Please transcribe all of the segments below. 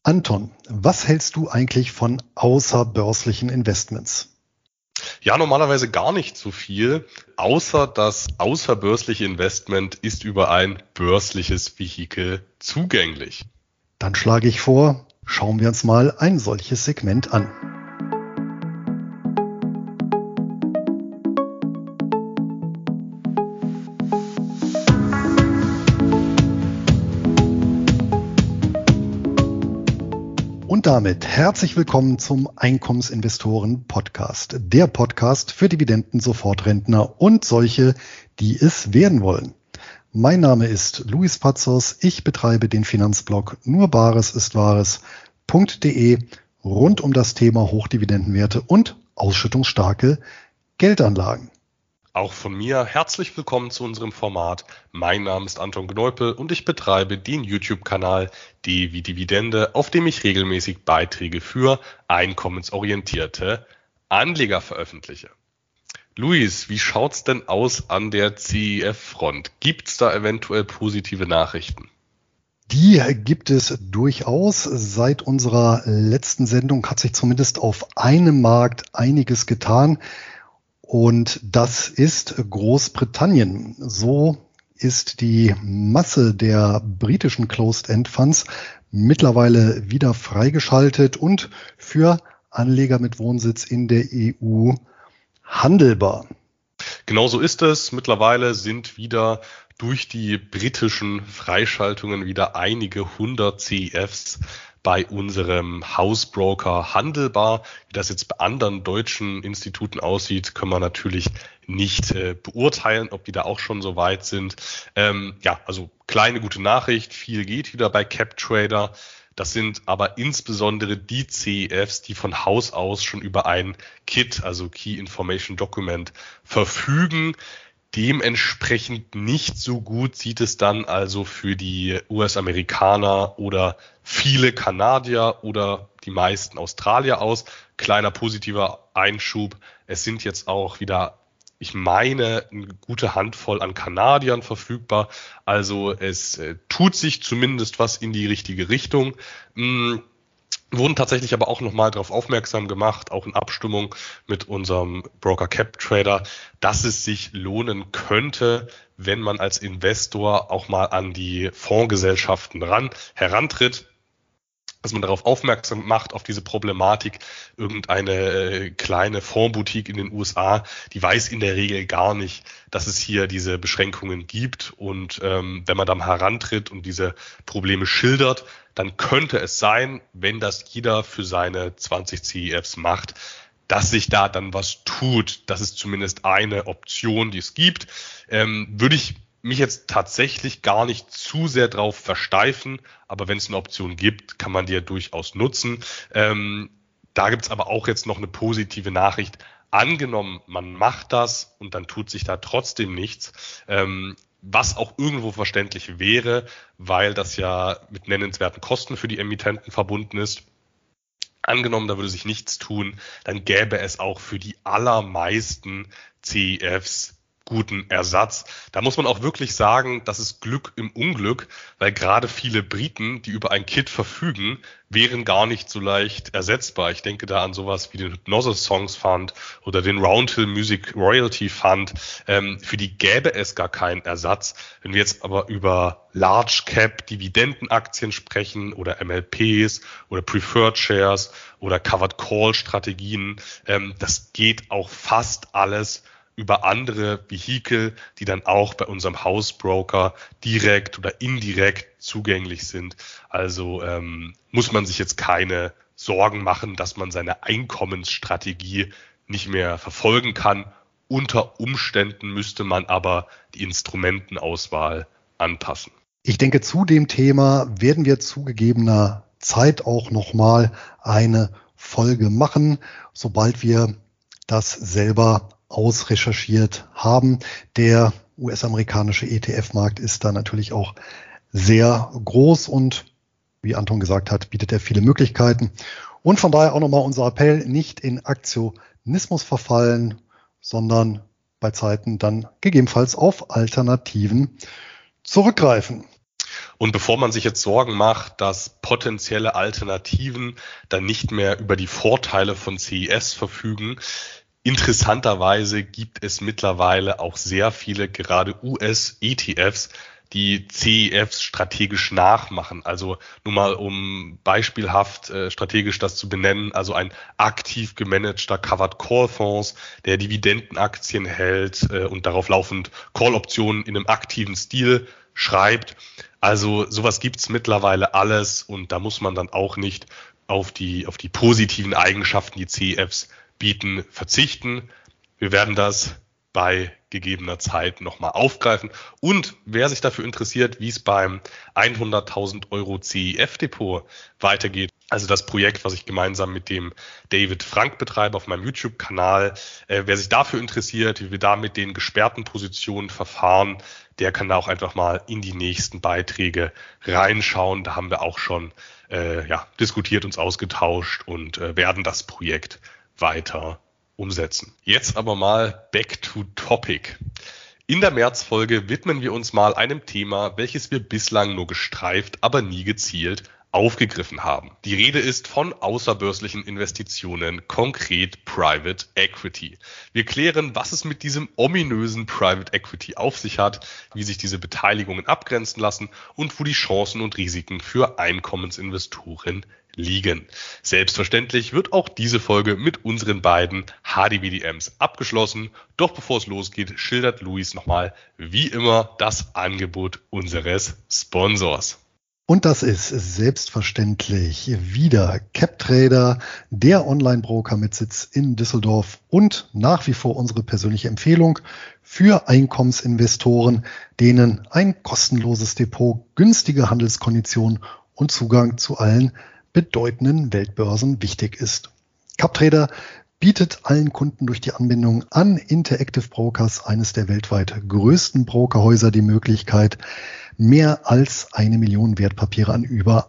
Anton, was hältst du eigentlich von außerbörslichen Investments? Ja, normalerweise gar nicht so viel, außer das außerbörsliche Investment ist über ein börsliches Vehikel zugänglich. Dann schlage ich vor, schauen wir uns mal ein solches Segment an. Und damit herzlich willkommen zum Einkommensinvestoren-Podcast. Der Podcast für Dividenden-Sofortrentner und solche, die es werden wollen. Mein Name ist Luis Pazos. Ich betreibe den Finanzblog nurbaresistwahres.de rund um das Thema Hochdividendenwerte und ausschüttungsstarke Geldanlagen. Auch von mir herzlich willkommen zu unserem Format. Mein Name ist Anton Gneupel und ich betreibe den YouTube-Kanal D wie Dividende, auf dem ich regelmäßig Beiträge für einkommensorientierte Anleger veröffentliche. Luis, wie schaut's denn aus an der CEF-Front? Gibt's da eventuell positive Nachrichten? Die gibt es durchaus. Seit unserer letzten Sendung hat sich zumindest auf einem Markt einiges getan. Und das ist Großbritannien. So ist die Masse der britischen Closed-End Funds mittlerweile wieder freigeschaltet und für Anleger mit Wohnsitz in der EU handelbar. Genau so ist es. Mittlerweile sind wieder durch die britischen Freischaltungen wieder einige hundert CEFs bei unserem Hausbroker handelbar. Wie das jetzt bei anderen deutschen Instituten aussieht, können wir natürlich nicht beurteilen, ob die da auch schon so weit sind. Also kleine gute Nachricht, viel geht wieder bei CapTrader. Das sind aber insbesondere die CEFs, die von Haus aus schon über ein KID, also Key Information Document, verfügen. Dementsprechend nicht so gut sieht es dann also für die US-Amerikaner oder viele Kanadier oder die meisten Australier aus. Kleiner positiver Einschub. Es sind jetzt auch wieder, ich meine, eine gute Handvoll an Kanadiern verfügbar. Also es tut sich zumindest was in die richtige Richtung. Wurden tatsächlich aber auch nochmal darauf aufmerksam gemacht, auch in Abstimmung mit unserem Broker CapTrader, dass es sich lohnen könnte, wenn man als Investor auch mal an die Fondsgesellschaften herantritt, dass man darauf aufmerksam macht, auf diese Problematik. Irgendeine kleine Fondsboutique in den USA, die weiß in der Regel gar nicht, dass es hier diese Beschränkungen gibt. Und wenn man dann herantritt und diese Probleme schildert, dann könnte es sein, wenn das jeder für seine 20 CEFs macht, dass sich da dann was tut. Das ist zumindest eine Option, die es gibt. Würde ich mich jetzt tatsächlich gar nicht zu sehr drauf versteifen, aber wenn es eine Option gibt, kann man die ja durchaus nutzen. Da gibt's aber auch jetzt noch eine positive Nachricht. Angenommen, man macht das und dann tut sich da trotzdem nichts, was auch irgendwo verständlich wäre, weil das ja mit nennenswerten Kosten für die Emittenten verbunden ist. Angenommen, da würde sich nichts tun, dann gäbe es auch für die allermeisten CEFs guten Ersatz. Da muss man auch wirklich sagen, das ist Glück im Unglück, weil gerade viele Briten, die über ein KID verfügen, wären gar nicht so leicht ersetzbar. Ich denke da an sowas wie den Hypnosis Songs Fund oder den Roundhill Music Royalty Fund. Für die gäbe es gar keinen Ersatz. Wenn wir jetzt aber über Large Cap Dividendenaktien sprechen oder MLPs oder Preferred Shares oder Covered Call Strategien, das geht auch fast alles über andere Vehikel, die dann auch bei unserem Hausbroker direkt oder indirekt zugänglich sind. Also muss man sich jetzt keine Sorgen machen, dass man seine Einkommensstrategie nicht mehr verfolgen kann. Unter Umständen müsste man aber die Instrumentenauswahl anpassen. Ich denke, zu dem Thema werden wir zu gegebener Zeit auch nochmal eine Folge machen, sobald wir das selber ausrecherchiert haben. Der US-amerikanische ETF-Markt ist da natürlich auch sehr groß und wie Anton gesagt hat, bietet er viele Möglichkeiten. Und von daher auch nochmal unser Appell, nicht in Aktionismus verfallen, sondern bei Zeiten dann gegebenenfalls auf Alternativen zurückgreifen. Und bevor man sich jetzt Sorgen macht, dass potenzielle Alternativen dann nicht mehr über die Vorteile von CES verfügen, interessanterweise gibt es mittlerweile auch sehr viele, gerade US-ETFs, die CEFs strategisch nachmachen. Also nur mal um beispielhaft strategisch das zu benennen, also ein aktiv gemanagter Covered Call Fonds, der Dividendenaktien hält und darauf laufend Call-Optionen in einem aktiven Stil schreibt. Also sowas gibt's mittlerweile alles und da muss man dann auch nicht auf die positiven Eigenschaften, die CEFs bieten, verzichten. Wir werden das bei gegebener Zeit nochmal aufgreifen. Und wer sich dafür interessiert, wie es beim 100.000 Euro CEF-Depot weitergeht, also das Projekt, was ich gemeinsam mit dem David Frank betreibe auf meinem YouTube-Kanal, wer sich dafür interessiert, wie wir da mit den gesperrten Positionen verfahren, der kann da auch einfach mal in die nächsten Beiträge reinschauen. Da haben wir auch schon diskutiert, uns ausgetauscht und werden das Projekt weiter umsetzen. Jetzt aber mal back to topic. In der Märzfolge widmen wir uns mal einem Thema, welches wir bislang nur gestreift, aber nie gezielt aufgegriffen haben. Die Rede ist von außerbörslichen Investitionen, konkret Private Equity. Wir klären, was es mit diesem ominösen Private Equity auf sich hat, wie sich diese Beteiligungen abgrenzen lassen und wo die Chancen und Risiken für Einkommensinvestoren liegen. Selbstverständlich wird auch diese Folge mit unseren beiden HDBDMs abgeschlossen. Doch bevor es losgeht, schildert Luis nochmal, wie immer, das Angebot unseres Sponsors. Und das ist selbstverständlich wieder CapTrader, der Online-Broker mit Sitz in Düsseldorf und nach wie vor unsere persönliche Empfehlung für Einkommensinvestoren, denen ein kostenloses Depot, günstige Handelskonditionen und Zugang zu allen bedeutenden Weltbörsen wichtig ist. CapTrader bietet allen Kunden durch die Anbindung an Interactive Brokers, eines der weltweit größten Brokerhäuser, die Möglichkeit, mehr als 1 Million Wertpapiere an über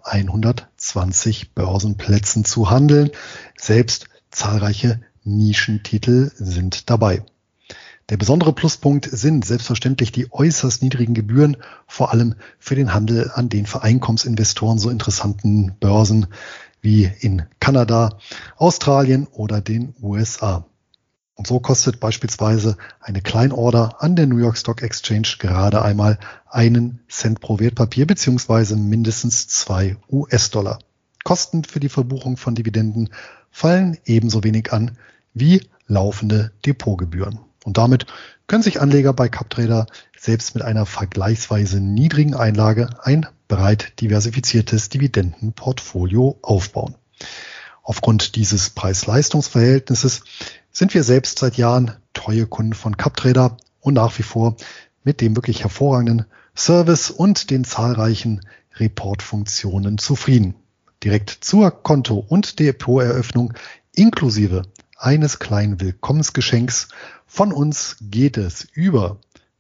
120 Börsenplätzen zu handeln. Selbst zahlreiche Nischentitel sind dabei. Der besondere Pluspunkt sind selbstverständlich die äußerst niedrigen Gebühren, vor allem für den Handel an den für Einkommensinvestoren so interessanten Börsen wie in Kanada, Australien oder den USA. Und so kostet beispielsweise eine Kleinorder an der New York Stock Exchange gerade einmal 1 Cent pro Wertpapier bzw. mindestens 2 US-Dollar. Kosten für die Verbuchung von Dividenden fallen ebenso wenig an wie laufende Depotgebühren. Und damit können sich Anleger bei CapTrader selbst mit einer vergleichsweise niedrigen Einlage ein breit diversifiziertes Dividendenportfolio aufbauen. Aufgrund dieses Preis-Leistungs-Verhältnisses sind wir selbst seit Jahren treue Kunden von CapTrader und nach wie vor mit dem wirklich hervorragenden Service und den zahlreichen Report-Funktionen zufrieden. Direkt zur Konto- und Depoteröffnung inklusive eines kleinen Willkommensgeschenks von uns geht es über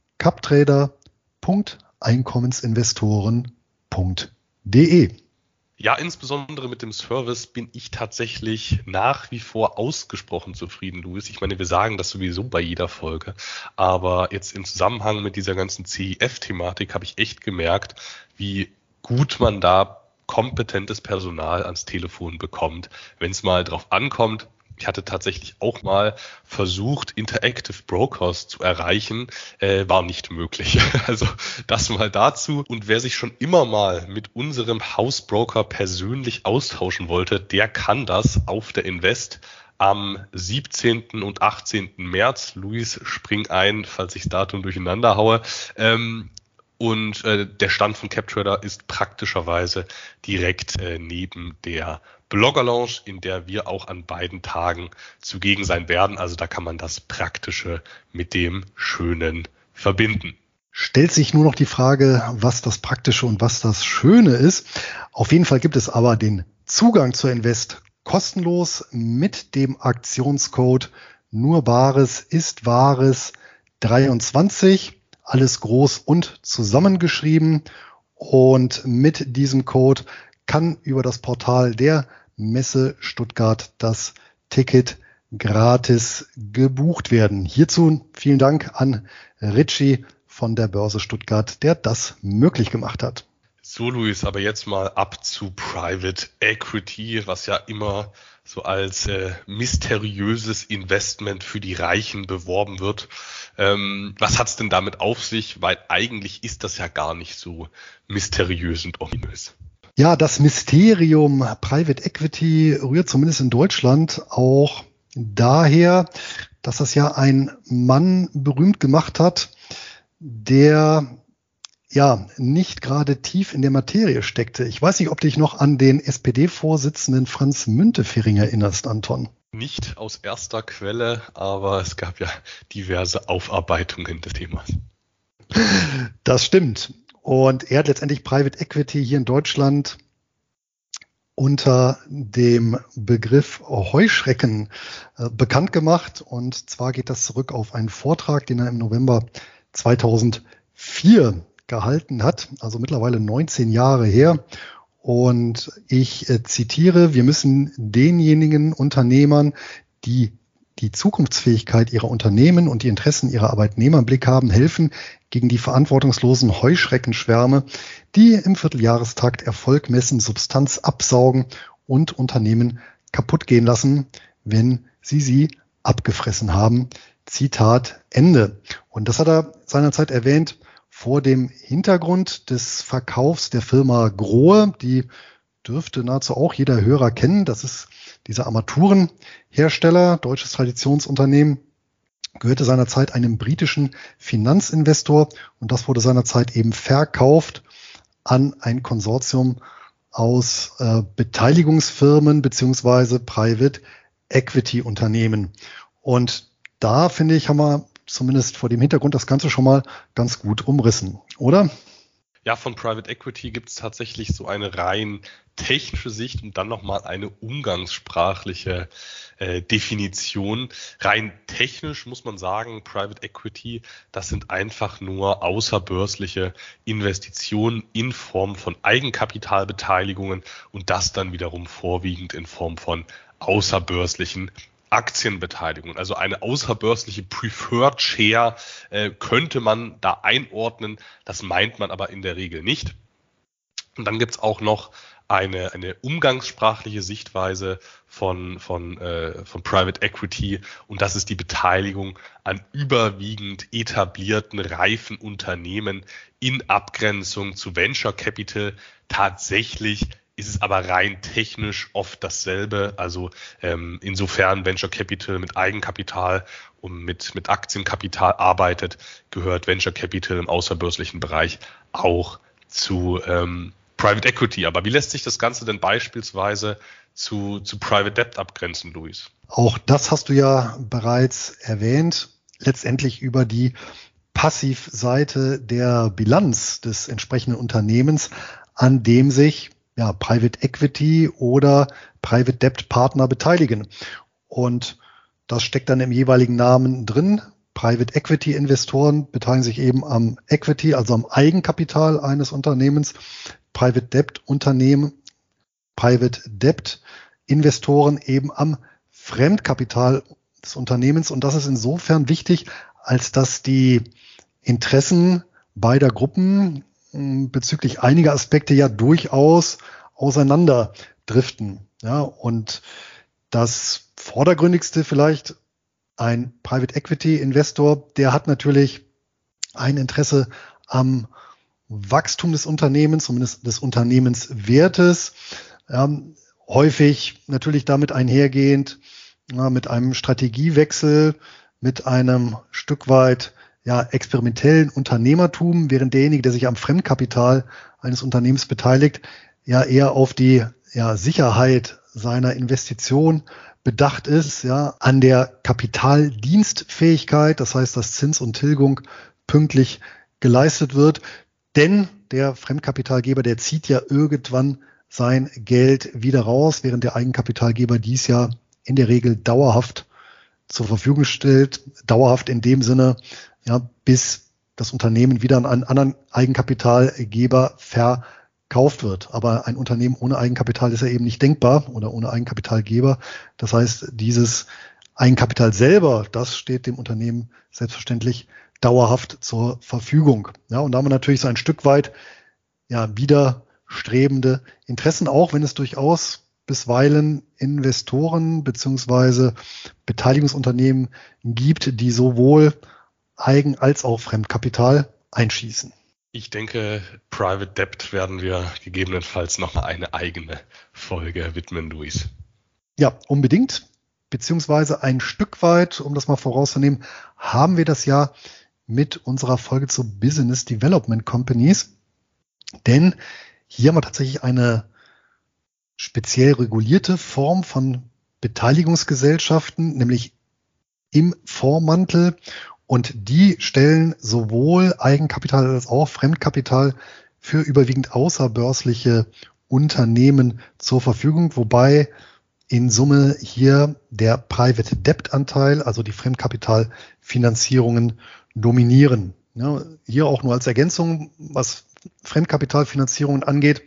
captrader.einkommensinvestoren.de. Ja, insbesondere mit dem Service bin ich tatsächlich nach wie vor ausgesprochen zufrieden, Luis. Ich meine, wir sagen das sowieso bei jeder Folge, aber jetzt im Zusammenhang mit dieser ganzen CEF-Thematik habe ich echt gemerkt, wie gut man da kompetentes Personal ans Telefon bekommt, wenn es mal drauf ankommt. Ich hatte tatsächlich auch mal versucht, Interactive Brokers zu erreichen, war nicht möglich. Also das mal dazu. Und wer sich schon immer mal mit unserem Hausbroker persönlich austauschen wollte, der kann das auf der Invest am 17. und 18. März. Luis, spring ein, falls ich das Datum durcheinander haue. Und der Stand von CapTrader ist praktischerweise direkt neben der Blogger Lounge, in der wir auch an beiden Tagen zugegen sein werden. Also da kann man das Praktische mit dem Schönen verbinden. Stellt sich nur noch die Frage, was das Praktische und was das Schöne ist. Auf jeden Fall gibt es aber den Zugang zur Invest kostenlos mit dem Aktionscode nur Wahres ist Wahres 23. Alles groß und zusammengeschrieben. Und mit diesem Code kann über das Portal der Messe Stuttgart das Ticket gratis gebucht werden. Hierzu vielen Dank an Richie von der Börse Stuttgart, der das möglich gemacht hat. So, Luis, aber jetzt mal ab zu Private Equity, was ja immer so als mysteriöses Investment für die Reichen beworben wird. Was hat's denn damit auf sich? Weil eigentlich ist das ja gar nicht so mysteriös und ominös. Ja, das Mysterium Private Equity rührt zumindest in Deutschland auch daher, dass das ja ein Mann berühmt gemacht hat, der ja nicht gerade tief in der Materie steckte. Ich weiß nicht, ob du dich noch an den SPD-Vorsitzenden Franz Müntefering erinnerst, Anton. Nicht aus erster Quelle, aber es gab ja diverse Aufarbeitungen des Themas. Das stimmt. Und er hat letztendlich Private Equity hier in Deutschland unter dem Begriff Heuschrecken bekannt gemacht. Und zwar geht das zurück auf einen Vortrag, den er im November 2004 gehalten hat, also mittlerweile 19 Jahre her. Und ich zitiere: Wir müssen denjenigen Unternehmern, die die Zukunftsfähigkeit ihrer Unternehmen und die Interessen ihrer Arbeitnehmer im Blick haben, helfen gegen die verantwortungslosen Heuschreckenschwärme, die im Vierteljahrestakt Erfolg messen, Substanz absaugen und Unternehmen kaputt gehen lassen, wenn sie abgefressen haben. Zitat Ende. Und das hat er seinerzeit erwähnt vor dem Hintergrund des Verkaufs der Firma Grohe. Die dürfte nahezu auch jeder Hörer kennen. Das ist dieser Armaturenhersteller, deutsches Traditionsunternehmen, gehörte seinerzeit einem britischen Finanzinvestor und das wurde seinerzeit eben verkauft an ein Konsortium aus Beteiligungsfirmen beziehungsweise Private Equity Unternehmen. Und da, finde ich, haben wir zumindest vor dem Hintergrund das Ganze schon mal ganz gut umrissen, oder? Ja, von Private Equity gibt es tatsächlich so eine rein technische Sicht und dann nochmal eine umgangssprachliche Definition. Rein technisch muss man sagen, Private Equity, das sind einfach nur außerbörsliche Investitionen in Form von Eigenkapitalbeteiligungen und das dann wiederum vorwiegend in Form von außerbörslichen Aktienbeteiligung, also eine außerbörsliche Preferred Share könnte man da einordnen. Das meint man aber in der Regel nicht. Und dann gibt's auch noch eine umgangssprachliche Sichtweise von Private Equity und das ist die Beteiligung an überwiegend etablierten, reifen Unternehmen in Abgrenzung zu Venture Capital. Tatsächlich ist es aber rein technisch oft dasselbe. Also insofern Venture Capital mit Eigenkapital und mit Aktienkapital arbeitet, gehört Venture Capital im außerbörslichen Bereich auch zu Private Equity. Aber wie lässt sich das Ganze denn beispielsweise zu Private Debt abgrenzen, Luis? Auch das hast du ja bereits erwähnt. Letztendlich über die Passivseite der Bilanz des entsprechenden Unternehmens, an dem sich Private Equity oder Private Debt Partner beteiligen. Und das steckt dann im jeweiligen Namen drin. Private Equity Investoren beteiligen sich eben am Equity, also am Eigenkapital eines Unternehmens. Private Debt Investoren eben am Fremdkapital des Unternehmens. Und das ist insofern wichtig, als dass die Interessen beider Gruppen bezüglich einiger Aspekte ja durchaus auseinanderdriften. Ja, und das Vordergründigste vielleicht, ein Private Equity Investor, der hat natürlich ein Interesse am Wachstum des Unternehmens, zumindest des Unternehmenswertes, häufig natürlich damit einhergehend, mit einem Strategiewechsel, mit einem Stück weit experimentellen Unternehmertum, während derjenige, der sich am Fremdkapital eines Unternehmens beteiligt, eher auf die Sicherheit seiner Investition bedacht ist, an der Kapitaldienstfähigkeit, das heißt, dass Zins und Tilgung pünktlich geleistet wird, denn der Fremdkapitalgeber, der zieht ja irgendwann sein Geld wieder raus, während der Eigenkapitalgeber dies ja in der Regel dauerhaft zur Verfügung stellt, dauerhaft in dem Sinne, bis das Unternehmen wieder an einen anderen Eigenkapitalgeber verkauft wird. Aber ein Unternehmen ohne Eigenkapital ist ja eben nicht denkbar oder ohne Eigenkapitalgeber. Das heißt, dieses Eigenkapital selber, das steht dem Unternehmen selbstverständlich dauerhaft zur Verfügung. Ja, und da haben wir natürlich so ein Stück weit ja widerstrebende Interessen, auch wenn es durchaus bisweilen Investoren beziehungsweise Beteiligungsunternehmen gibt, die sowohl Eigen- als auch Fremdkapital einschießen. Ich denke, Private Debt werden wir gegebenenfalls nochmal eine eigene Folge widmen, Luis. Ja, unbedingt. Beziehungsweise ein Stück weit, um das mal vorauszunehmen, haben wir das ja mit unserer Folge zu Business Development Companies. Denn hier haben wir tatsächlich eine speziell regulierte Form von Beteiligungsgesellschaften, nämlich im Fondsmantel. Und die stellen sowohl Eigenkapital als auch Fremdkapital für überwiegend außerbörsliche Unternehmen zur Verfügung, wobei in Summe hier der Private Debt Anteil, also die Fremdkapitalfinanzierungen, dominieren. Ja, hier auch nur als Ergänzung, was Fremdkapitalfinanzierungen angeht.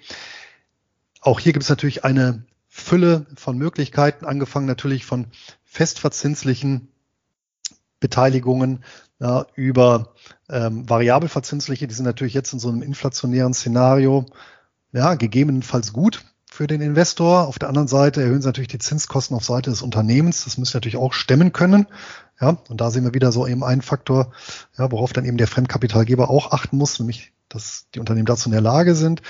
Auch hier gibt es natürlich eine Fülle von Möglichkeiten, angefangen natürlich von festverzinslichen Beteiligungen über variabelverzinsliche, die sind natürlich jetzt in so einem inflationären Szenario gegebenenfalls gut für den Investor. Auf der anderen Seite erhöhen sie natürlich die Zinskosten auf Seite des Unternehmens. Das müssen sie natürlich auch stemmen können. Ja, und da sehen wir wieder so eben einen Faktor, worauf dann eben der Fremdkapitalgeber auch achten muss, nämlich, dass die Unternehmen dazu in der Lage sind.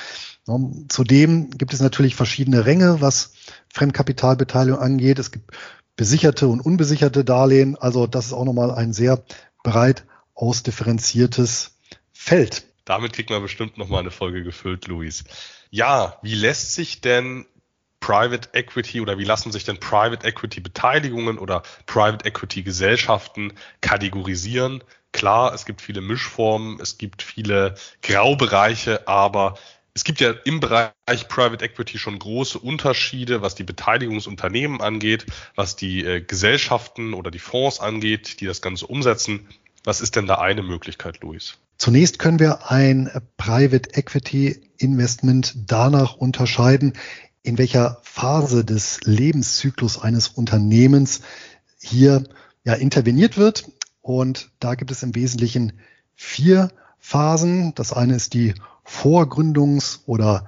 Zudem gibt es natürlich verschiedene Ränge, was Fremdkapitalbeteiligung angeht. Es gibt besicherte und unbesicherte Darlehen. Also das ist auch nochmal ein sehr breit ausdifferenziertes Feld. Damit kriegt man bestimmt nochmal eine Folge gefüllt, Luis. Ja, wie lässt sich denn Private Equity oder wie lassen sich denn Private Equity Beteiligungen oder Private Equity Gesellschaften kategorisieren? Klar, es gibt viele Mischformen, es gibt viele Graubereiche, aber es gibt ja im Bereich Private Equity schon große Unterschiede, was die Beteiligungsunternehmen angeht, was die Gesellschaften oder die Fonds angeht, die das Ganze umsetzen. Was ist denn da eine Möglichkeit, Luis? Zunächst können wir ein Private Equity Investment danach unterscheiden, in welcher Phase des Lebenszyklus eines Unternehmens hier interveniert wird. Und da gibt es im Wesentlichen 4 Phasen. Das eine ist die Vorgründungs- oder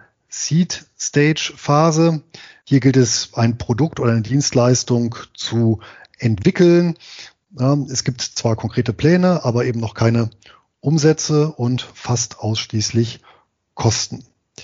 Seed-Stage-Phase. Hier gilt es, ein Produkt oder eine Dienstleistung zu entwickeln. Es gibt zwar konkrete Pläne, aber eben noch keine Umsätze und fast ausschließlich Kosten.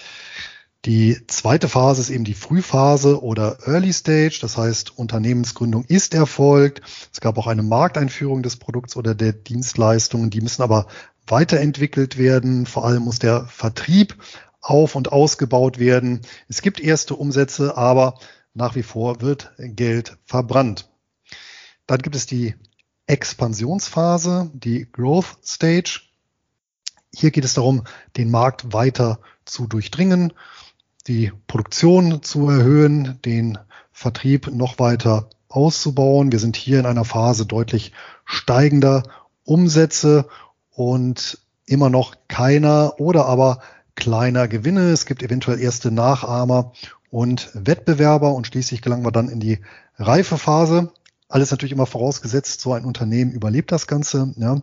Die zweite Phase ist eben die Frühphase oder Early Stage. Das heißt, Unternehmensgründung ist erfolgt. Es gab auch eine Markteinführung des Produkts oder der Dienstleistungen. Die müssen aber weiterentwickelt werden. Vor allem muss der Vertrieb auf- und ausgebaut werden. Es gibt erste Umsätze, aber nach wie vor wird Geld verbrannt. Dann gibt es die Expansionsphase, die Growth Stage. Hier geht es darum, den Markt weiter zu durchdringen, die Produktion zu erhöhen, den Vertrieb noch weiter auszubauen. Wir sind hier in einer Phase deutlich steigender Umsätze und immer noch keiner oder aber kleiner Gewinne. Es gibt eventuell erste Nachahmer und Wettbewerber und schließlich gelangen wir dann in die Reifephase. Alles natürlich immer vorausgesetzt, so ein Unternehmen überlebt das Ganze. Ja.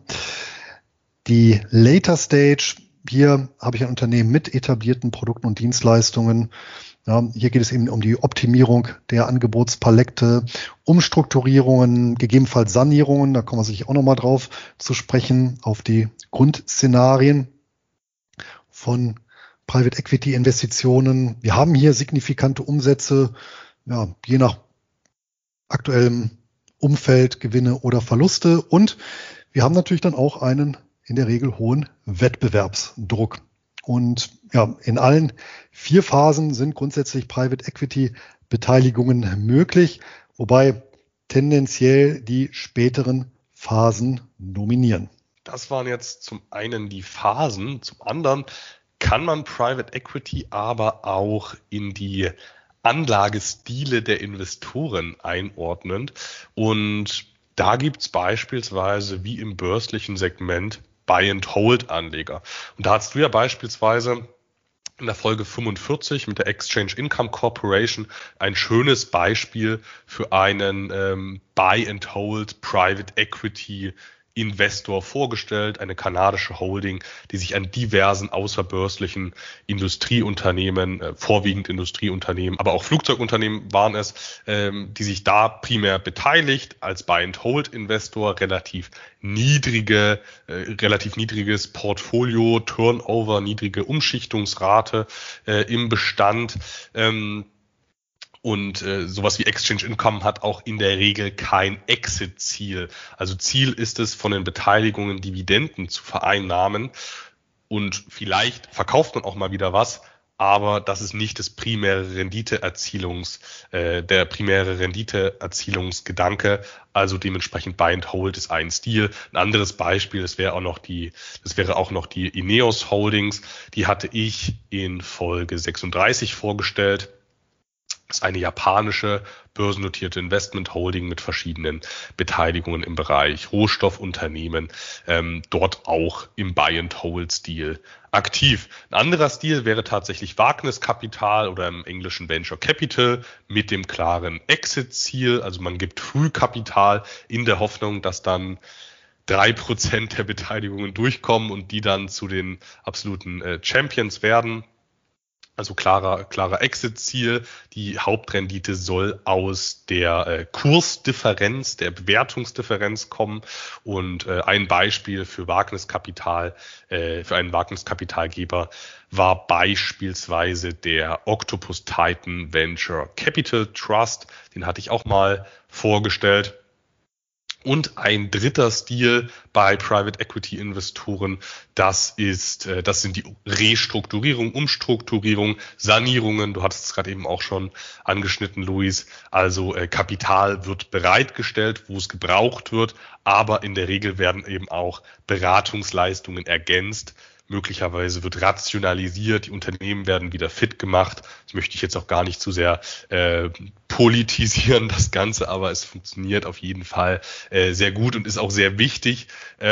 Die Later Stage, hier habe ich ein Unternehmen mit etablierten Produkten und Dienstleistungen. Ja, hier geht es eben um die Optimierung der Angebotspalette, Umstrukturierungen, gegebenenfalls Sanierungen. Da kommen wir sicher auch nochmal drauf zu sprechen, auf die Grundszenarien von Private Equity Investitionen. Wir haben hier signifikante Umsätze, je nach aktuellem Umfeld, Gewinne oder Verluste. Und wir haben natürlich dann auch einen in der Regel hohen Wettbewerbsdruck. Und in allen 4 Phasen sind grundsätzlich Private Equity Beteiligungen möglich, wobei tendenziell die späteren Phasen dominieren. Das waren jetzt zum einen die Phasen, zum anderen kann man Private Equity aber auch in die Anlagestile der Investoren einordnen. Und da gibt es beispielsweise wie im börslichen Segment Buy-and-Hold-Anleger. Und da hast du ja beispielsweise in der Folge 45 mit der Exchange Income Corporation ein schönes Beispiel für einen Buy-and-Hold Private Equity Investor vorgestellt, eine kanadische Holding, die sich an diversen außerbörslichen Industrieunternehmen, vorwiegend Industrieunternehmen, aber auch Flugzeugunternehmen waren es, die sich da primär beteiligt als Buy-and-Hold-Investor, relativ niedriges Portfolio, Turnover, niedrige Umschichtungsrate im Bestand. Und sowas wie Exchange Income hat auch in der Regel kein Exit-Ziel. Also Ziel ist es, von den Beteiligungen Dividenden zu vereinnahmen. Und vielleicht verkauft man auch mal wieder was, aber das ist nicht das primäre der primäre Renditeerzielungsgedanke. Also dementsprechend Buy and Hold ist ein Stil. Ein anderes Beispiel, das wäre auch noch die Ineos Holdings. Die hatte ich in Folge 36 vorgestellt. Das ist eine japanische börsennotierte Investment Holding mit verschiedenen Beteiligungen im Bereich Rohstoffunternehmen, dort auch im Buy-and-Hold-Stil aktiv. Ein anderer Stil wäre tatsächlich Wagniskapital oder im englischen Venture Capital mit dem klaren Exit-Ziel. Also man gibt Frühkapital in der Hoffnung, dass dann 3% der Beteiligungen durchkommen und die dann zu den absoluten Champions werden. Also klarer Exit-Ziel. Die Hauptrendite soll aus der Kursdifferenz, der Bewertungsdifferenz kommen. Und ein Beispiel für einen Wagniskapitalgeber war beispielsweise der Octopus Titan Venture Capital Trust. Den hatte ich auch mal vorgestellt. Und ein dritter Stil bei Private Equity Investoren, das sind die Restrukturierung, Umstrukturierung, Sanierungen. Du hattest es gerade eben auch schon angeschnitten, Luis. Also Kapital wird bereitgestellt, wo es gebraucht wird, aber in der Regel werden eben auch Beratungsleistungen ergänzt. Möglicherweise wird rationalisiert, die Unternehmen werden wieder fit gemacht. Das möchte ich jetzt auch gar nicht zu sehr politisieren, das Ganze, aber es funktioniert auf jeden Fall sehr gut und ist auch sehr wichtig,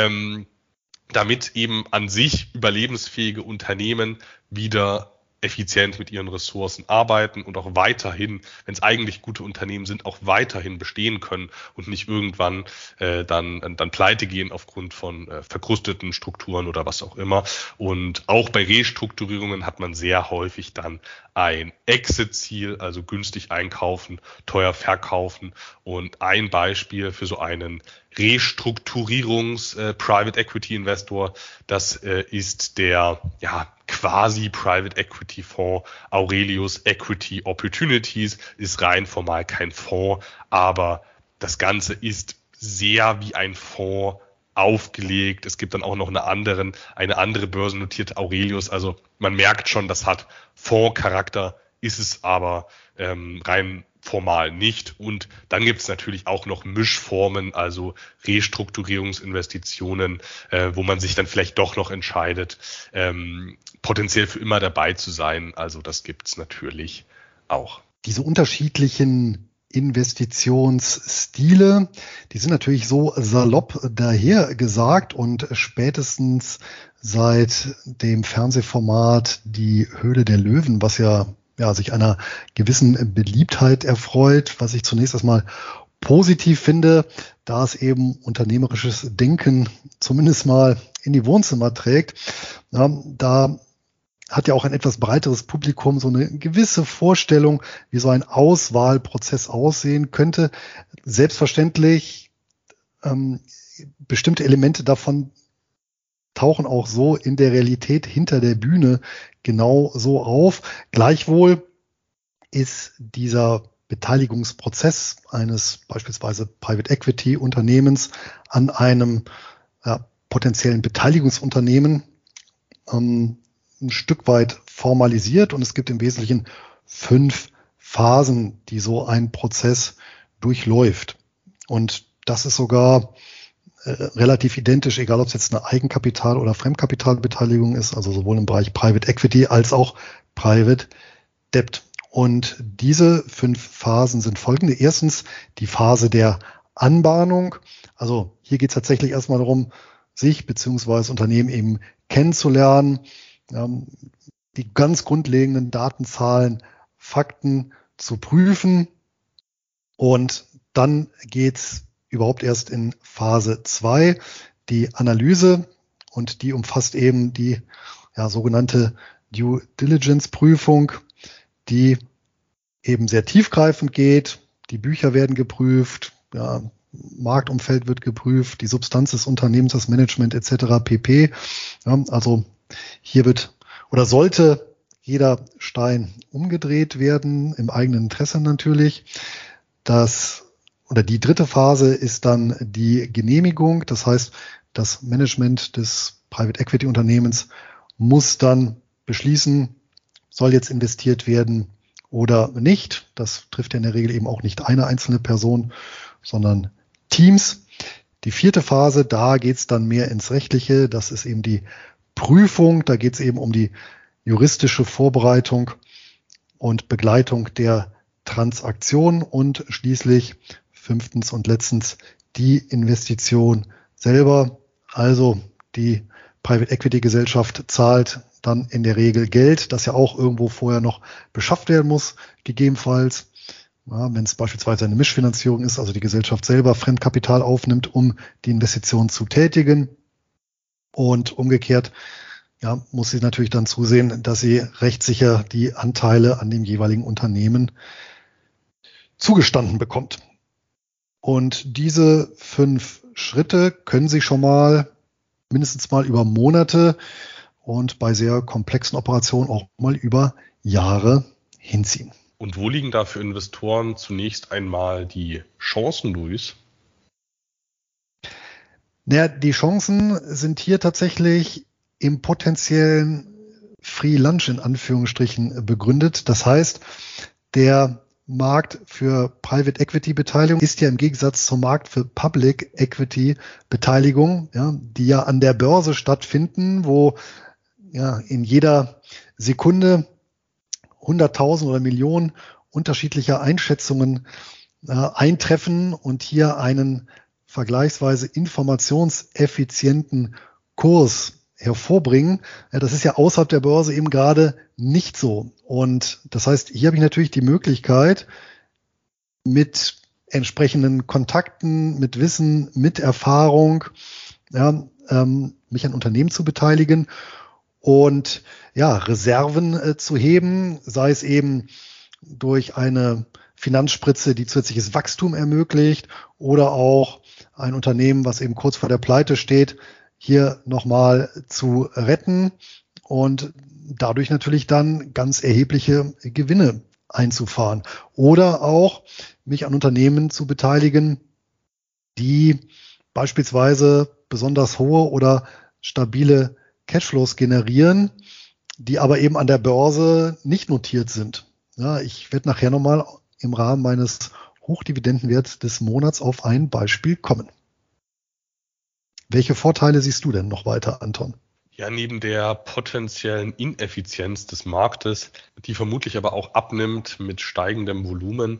damit eben an sich überlebensfähige Unternehmen wieder effizient mit ihren Ressourcen arbeiten und auch weiterhin, wenn es eigentlich gute Unternehmen sind, auch weiterhin bestehen können und nicht irgendwann dann pleite gehen aufgrund von verkrusteten Strukturen oder was auch immer. Und auch bei Restrukturierungen hat man sehr häufig dann ein Exit-Ziel, also günstig einkaufen, teuer verkaufen. Und ein Beispiel für so einen Restrukturierungs-Private Equity Investor, das ist der quasi Private Equity Fonds Aurelius Equity Opportunities, ist rein formal kein Fonds, aber das Ganze ist sehr wie ein Fonds aufgelegt. Es gibt dann auch noch eine andere börsennotierte Aurelius. Also man merkt schon, das hat Fondscharakter, ist es aber rein formal nicht. Und dann gibt es natürlich auch noch Mischformen, also Restrukturierungsinvestitionen, wo man sich dann vielleicht doch noch entscheidet, potenziell für immer dabei zu sein. Also das gibt es natürlich auch. Diese unterschiedlichen Investitionsstile, die sind natürlich so salopp daher gesagt und spätestens seit dem Fernsehformat Die Höhle der Löwen, was ja sich einer gewissen Beliebtheit erfreut, was ich zunächst erstmal positiv finde, da es eben unternehmerisches Denken zumindest mal in die Wohnzimmer trägt. Ja, da hat ja auch ein etwas breiteres Publikum so eine gewisse Vorstellung, wie so ein Auswahlprozess aussehen könnte. Selbstverständlich bestimmte Elemente davon tauchen auch so in der Realität hinter der Bühne genau so auf. Gleichwohl ist dieser Beteiligungsprozess eines beispielsweise Private Equity Unternehmens an einem potenziellen Beteiligungsunternehmen ein Stück weit formalisiert und es gibt im Wesentlichen 5 Phasen, die so ein Prozess durchläuft. Und das ist sogar relativ identisch, egal ob es jetzt eine Eigenkapital- oder Fremdkapitalbeteiligung ist, also sowohl im Bereich Private Equity als auch Private Debt. Und diese 5 Phasen sind folgende. Erstens die Phase der Anbahnung. Also hier geht es tatsächlich erstmal darum, sich bzw. Unternehmen eben kennenzulernen, die ganz grundlegenden Datenzahlen, Fakten zu prüfen. Und dann geht's überhaupt erst in Phase 2, die Analyse und die umfasst eben die sogenannte Due Diligence Prüfung, die eben sehr tiefgreifend geht. Die Bücher werden geprüft, Marktumfeld wird geprüft, die Substanz des Unternehmens, das Management etc. pp. Also hier wird oder sollte jeder Stein umgedreht werden, im eigenen Interesse natürlich. Die dritte Phase ist dann die Genehmigung. Das heißt, das Management des Private Equity Unternehmens muss dann beschließen, soll jetzt investiert werden oder nicht. Das trifft ja in der Regel eben auch nicht eine einzelne Person, sondern Teams. Die vierte Phase, da geht es dann mehr ins Rechtliche. Das ist eben die Prüfung. Da geht es eben um die juristische Vorbereitung und Begleitung der Transaktion und schließlich fünftens und letztens die Investition selber. Also die Private Equity Gesellschaft zahlt dann in der Regel Geld, das ja auch irgendwo vorher noch beschafft werden muss, gegebenenfalls. Wenn es beispielsweise eine Mischfinanzierung ist, also die Gesellschaft selber Fremdkapital aufnimmt, um die Investition zu tätigen. Und umgekehrt muss sie natürlich dann zusehen, dass sie rechtssicher die Anteile an dem jeweiligen Unternehmen zugestanden bekommt. Und diese 5 Schritte können Sie schon mal mindestens mal über Monate und bei sehr komplexen Operationen auch mal über Jahre hinziehen. Und wo liegen da für Investoren zunächst einmal die Chancen, Luis? Die Chancen sind hier tatsächlich im potenziellen Free Lunch in Anführungsstrichen begründet. Das heißt, der Markt für Private Equity Beteiligung ist ja im Gegensatz zum Markt für Public Equity Beteiligung, die ja an der Börse stattfinden, wo in jeder Sekunde 100.000 oder Millionen unterschiedlicher Einschätzungen eintreffen und hier einen vergleichsweise informationseffizienten Kurs hervorbringen. Das ist ja außerhalb der Börse eben gerade nicht so. Und das heißt, hier habe ich natürlich die Möglichkeit, mit entsprechenden Kontakten, mit Wissen, mit Erfahrung, mich an Unternehmen zu beteiligen und Reserven zu heben, sei es eben durch eine Finanzspritze, die zusätzliches Wachstum ermöglicht, oder auch ein Unternehmen, was eben kurz vor der Pleite steht, hier nochmal zu retten und dadurch natürlich dann ganz erhebliche Gewinne einzufahren. Oder auch mich an Unternehmen zu beteiligen, die beispielsweise besonders hohe oder stabile Cashflows generieren, die aber eben an der Börse nicht notiert sind. Ich werde nachher nochmal im Rahmen meines Hochdividendenwerts des Monats auf ein Beispiel kommen. Welche Vorteile siehst du denn noch weiter, Anton? Ja, neben der potenziellen Ineffizienz des Marktes, die vermutlich aber auch abnimmt mit steigendem Volumen,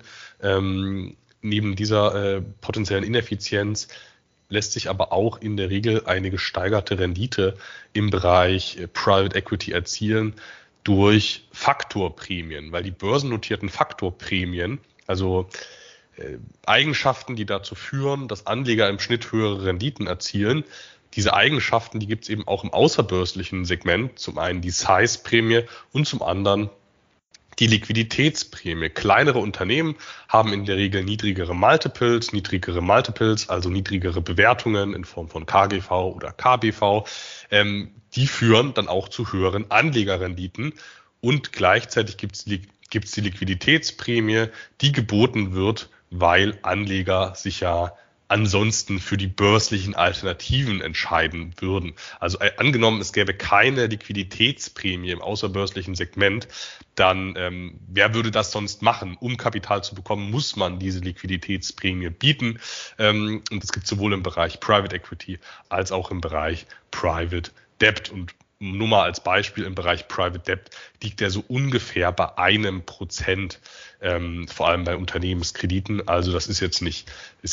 neben dieser potenziellen Ineffizienz lässt sich aber auch in der Regel eine gesteigerte Rendite im Bereich Private Equity erzielen durch Faktorprämien, weil die börsennotierten Faktorprämien, also Eigenschaften, die dazu führen, dass Anleger im Schnitt höhere Renditen erzielen. Diese Eigenschaften, die gibt es eben auch im außerbörslichen Segment. Zum einen die Size-Prämie und zum anderen die Liquiditätsprämie. Kleinere Unternehmen haben in der Regel niedrigere Multiples, also niedrigere Bewertungen in Form von KGV oder KBV. Die führen dann auch zu höheren Anlegerrenditen und gleichzeitig gibt's die Liquiditätsprämie, die geboten wird, weil Anleger sich ja ansonsten für die börslichen Alternativen entscheiden würden. Also angenommen, es gäbe keine Liquiditätsprämie im außerbörslichen Segment, dann wer würde das sonst machen? Um Kapital zu bekommen, muss man diese Liquiditätsprämie bieten. Und das gibt es sowohl im Bereich Private Equity als auch im Bereich Private Debt. Und nur mal als Beispiel, im Bereich Private Debt liegt der so ungefähr bei 1%, vor allem bei Unternehmenskrediten. Also das ist jetzt nicht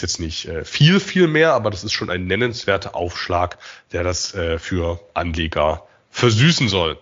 viel mehr, aber das ist schon ein nennenswerter Aufschlag, der das für Anleger versüßen soll.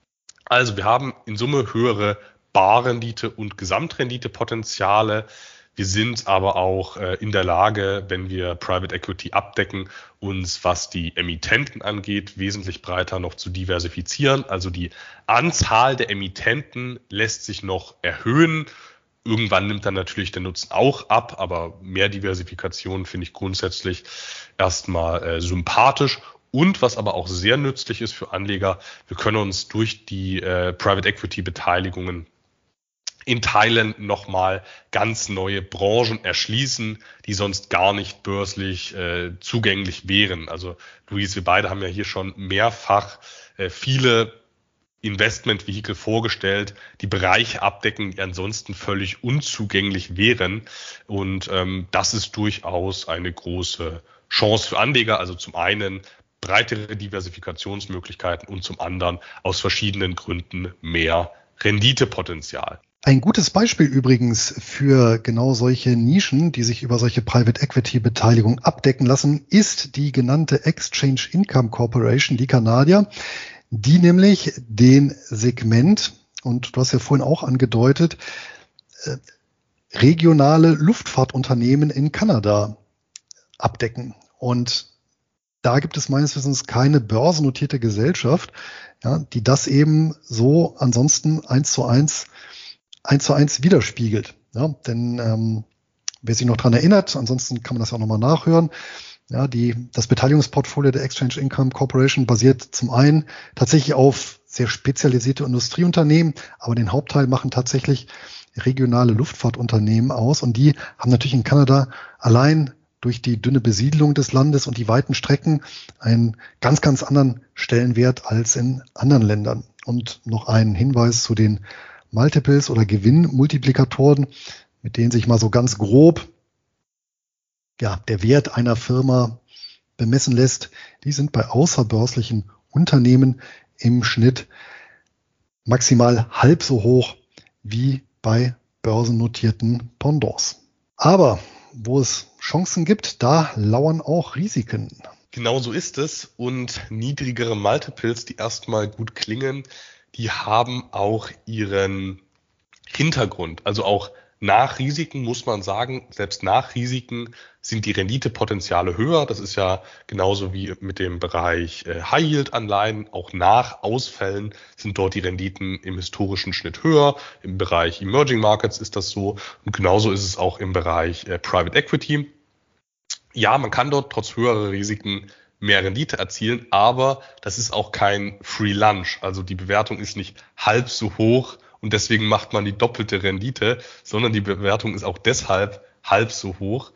Also wir haben in Summe höhere Barrendite und Gesamtrenditepotenziale. Wir sind aber auch in der Lage, wenn wir Private Equity abdecken, uns, was die Emittenten angeht, wesentlich breiter noch zu diversifizieren. Also die Anzahl der Emittenten lässt sich noch erhöhen. Irgendwann nimmt dann natürlich der Nutzen auch ab, aber mehr Diversifikation finde ich grundsätzlich erstmal sympathisch. Und was aber auch sehr nützlich ist für Anleger, wir können uns durch die Private Equity Beteiligungen in Teilen nochmal ganz neue Branchen erschließen, die sonst gar nicht börslich zugänglich wären. Also Luis, wir beide haben ja hier schon mehrfach viele Investmentvehikel vorgestellt, die Bereiche abdecken, die ansonsten völlig unzugänglich wären. Und das ist durchaus eine große Chance für Anleger. Also zum einen breitere Diversifikationsmöglichkeiten und zum anderen aus verschiedenen Gründen mehr Renditepotenzial. Ein gutes Beispiel übrigens für genau solche Nischen, die sich über solche Private Equity Beteiligung abdecken lassen, ist die genannte Exchange Income Corporation, die Kanadier, die nämlich den Segment, und du hast ja vorhin auch angedeutet, regionale Luftfahrtunternehmen in Kanada abdecken. Und da gibt es meines Wissens keine börsennotierte Gesellschaft, ja, die das eben so ansonsten eins zu eins widerspiegelt. Ja, denn wer sich noch dran erinnert, ansonsten kann man das ja auch nochmal nachhören, ja, das Beteiligungsportfolio der Exchange Income Corporation basiert zum einen tatsächlich auf sehr spezialisierte Industrieunternehmen, aber den Hauptteil machen tatsächlich regionale Luftfahrtunternehmen aus, und die haben natürlich in Kanada allein durch die dünne Besiedlung des Landes und die weiten Strecken einen ganz, ganz anderen Stellenwert als in anderen Ländern. Und noch ein Hinweis zu den Multiples oder Gewinnmultiplikatoren, mit denen sich mal so ganz grob der Wert einer Firma bemessen lässt. Die sind bei außerbörslichen Unternehmen im Schnitt maximal halb so hoch wie bei börsennotierten Pendants. Aber wo es Chancen gibt, da lauern auch Risiken. Genau so ist es. Und niedrigere Multiples, die erstmal gut klingen, die haben auch ihren Hintergrund. Also auch nach Risiken muss man sagen, selbst nach Risiken sind die Renditepotenziale höher. Das ist ja genauso wie mit dem Bereich High-Yield-Anleihen. Auch nach Ausfällen sind dort die Renditen im historischen Schnitt höher. Im Bereich Emerging Markets ist das so. Und genauso ist es auch im Bereich Private Equity. Ja, man kann dort trotz höherer Risiken mehr Rendite erzielen, aber das ist auch kein Free Lunch. Also die Bewertung ist nicht halb so hoch und deswegen macht man die doppelte Rendite, sondern die Bewertung ist auch deshalb halb so hoch,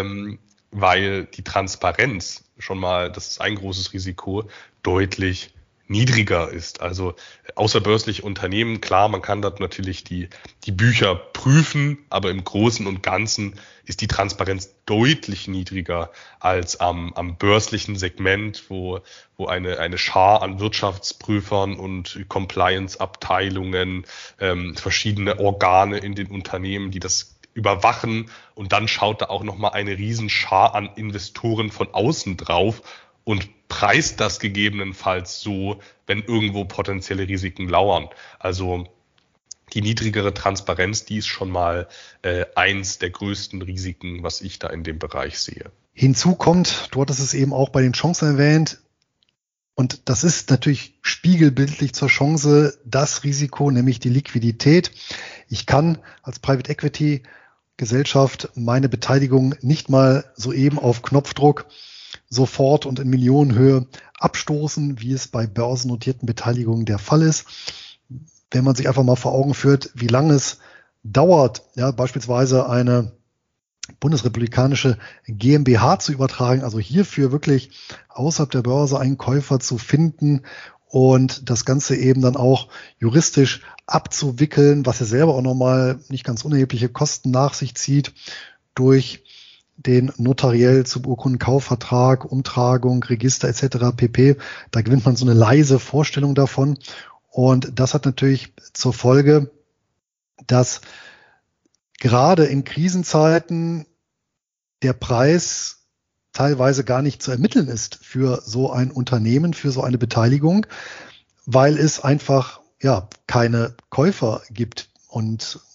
weil die Transparenz schon mal, das ist ein großes Risiko, deutlich niedriger ist. Also außerbörsliche Unternehmen, klar, man kann dort natürlich die Bücher prüfen, aber im Großen und Ganzen ist die Transparenz deutlich niedriger als am börslichen Segment, wo eine Schar an Wirtschaftsprüfern und Compliance-Abteilungen, verschiedene Organe in den Unternehmen, die das überwachen, und dann schaut da auch nochmal eine Riesenschar an Investoren von außen drauf und preist das gegebenenfalls so, wenn irgendwo potenzielle Risiken lauern. Also die niedrigere Transparenz, die ist schon mal eins der größten Risiken, was ich da in dem Bereich sehe. Hinzu kommt, du hattest es eben auch bei den Chancen erwähnt, und das ist natürlich spiegelbildlich zur Chance das Risiko, nämlich die Liquidität. Ich kann als Private Equity Gesellschaft meine Beteiligung nicht mal soeben auf Knopfdruck sofort und in Millionenhöhe abstoßen, wie es bei börsennotierten Beteiligungen der Fall ist. Wenn man sich einfach mal vor Augen führt, wie lange es dauert, ja, beispielsweise eine bundesrepublikanische GmbH zu übertragen, also hierfür wirklich außerhalb der Börse einen Käufer zu finden und das Ganze eben dann auch juristisch abzuwickeln, was ja selber auch nochmal nicht ganz unerhebliche Kosten nach sich zieht, durch den notariell zu beurkundenden Kaufvertrag, Umtragung, Register etc. pp. Da gewinnt man so eine leise Vorstellung davon. Und das hat natürlich zur Folge, dass gerade in Krisenzeiten der Preis teilweise gar nicht zu ermitteln ist für so ein Unternehmen, für so eine Beteiligung, weil es einfach keine Käufer gibt. Und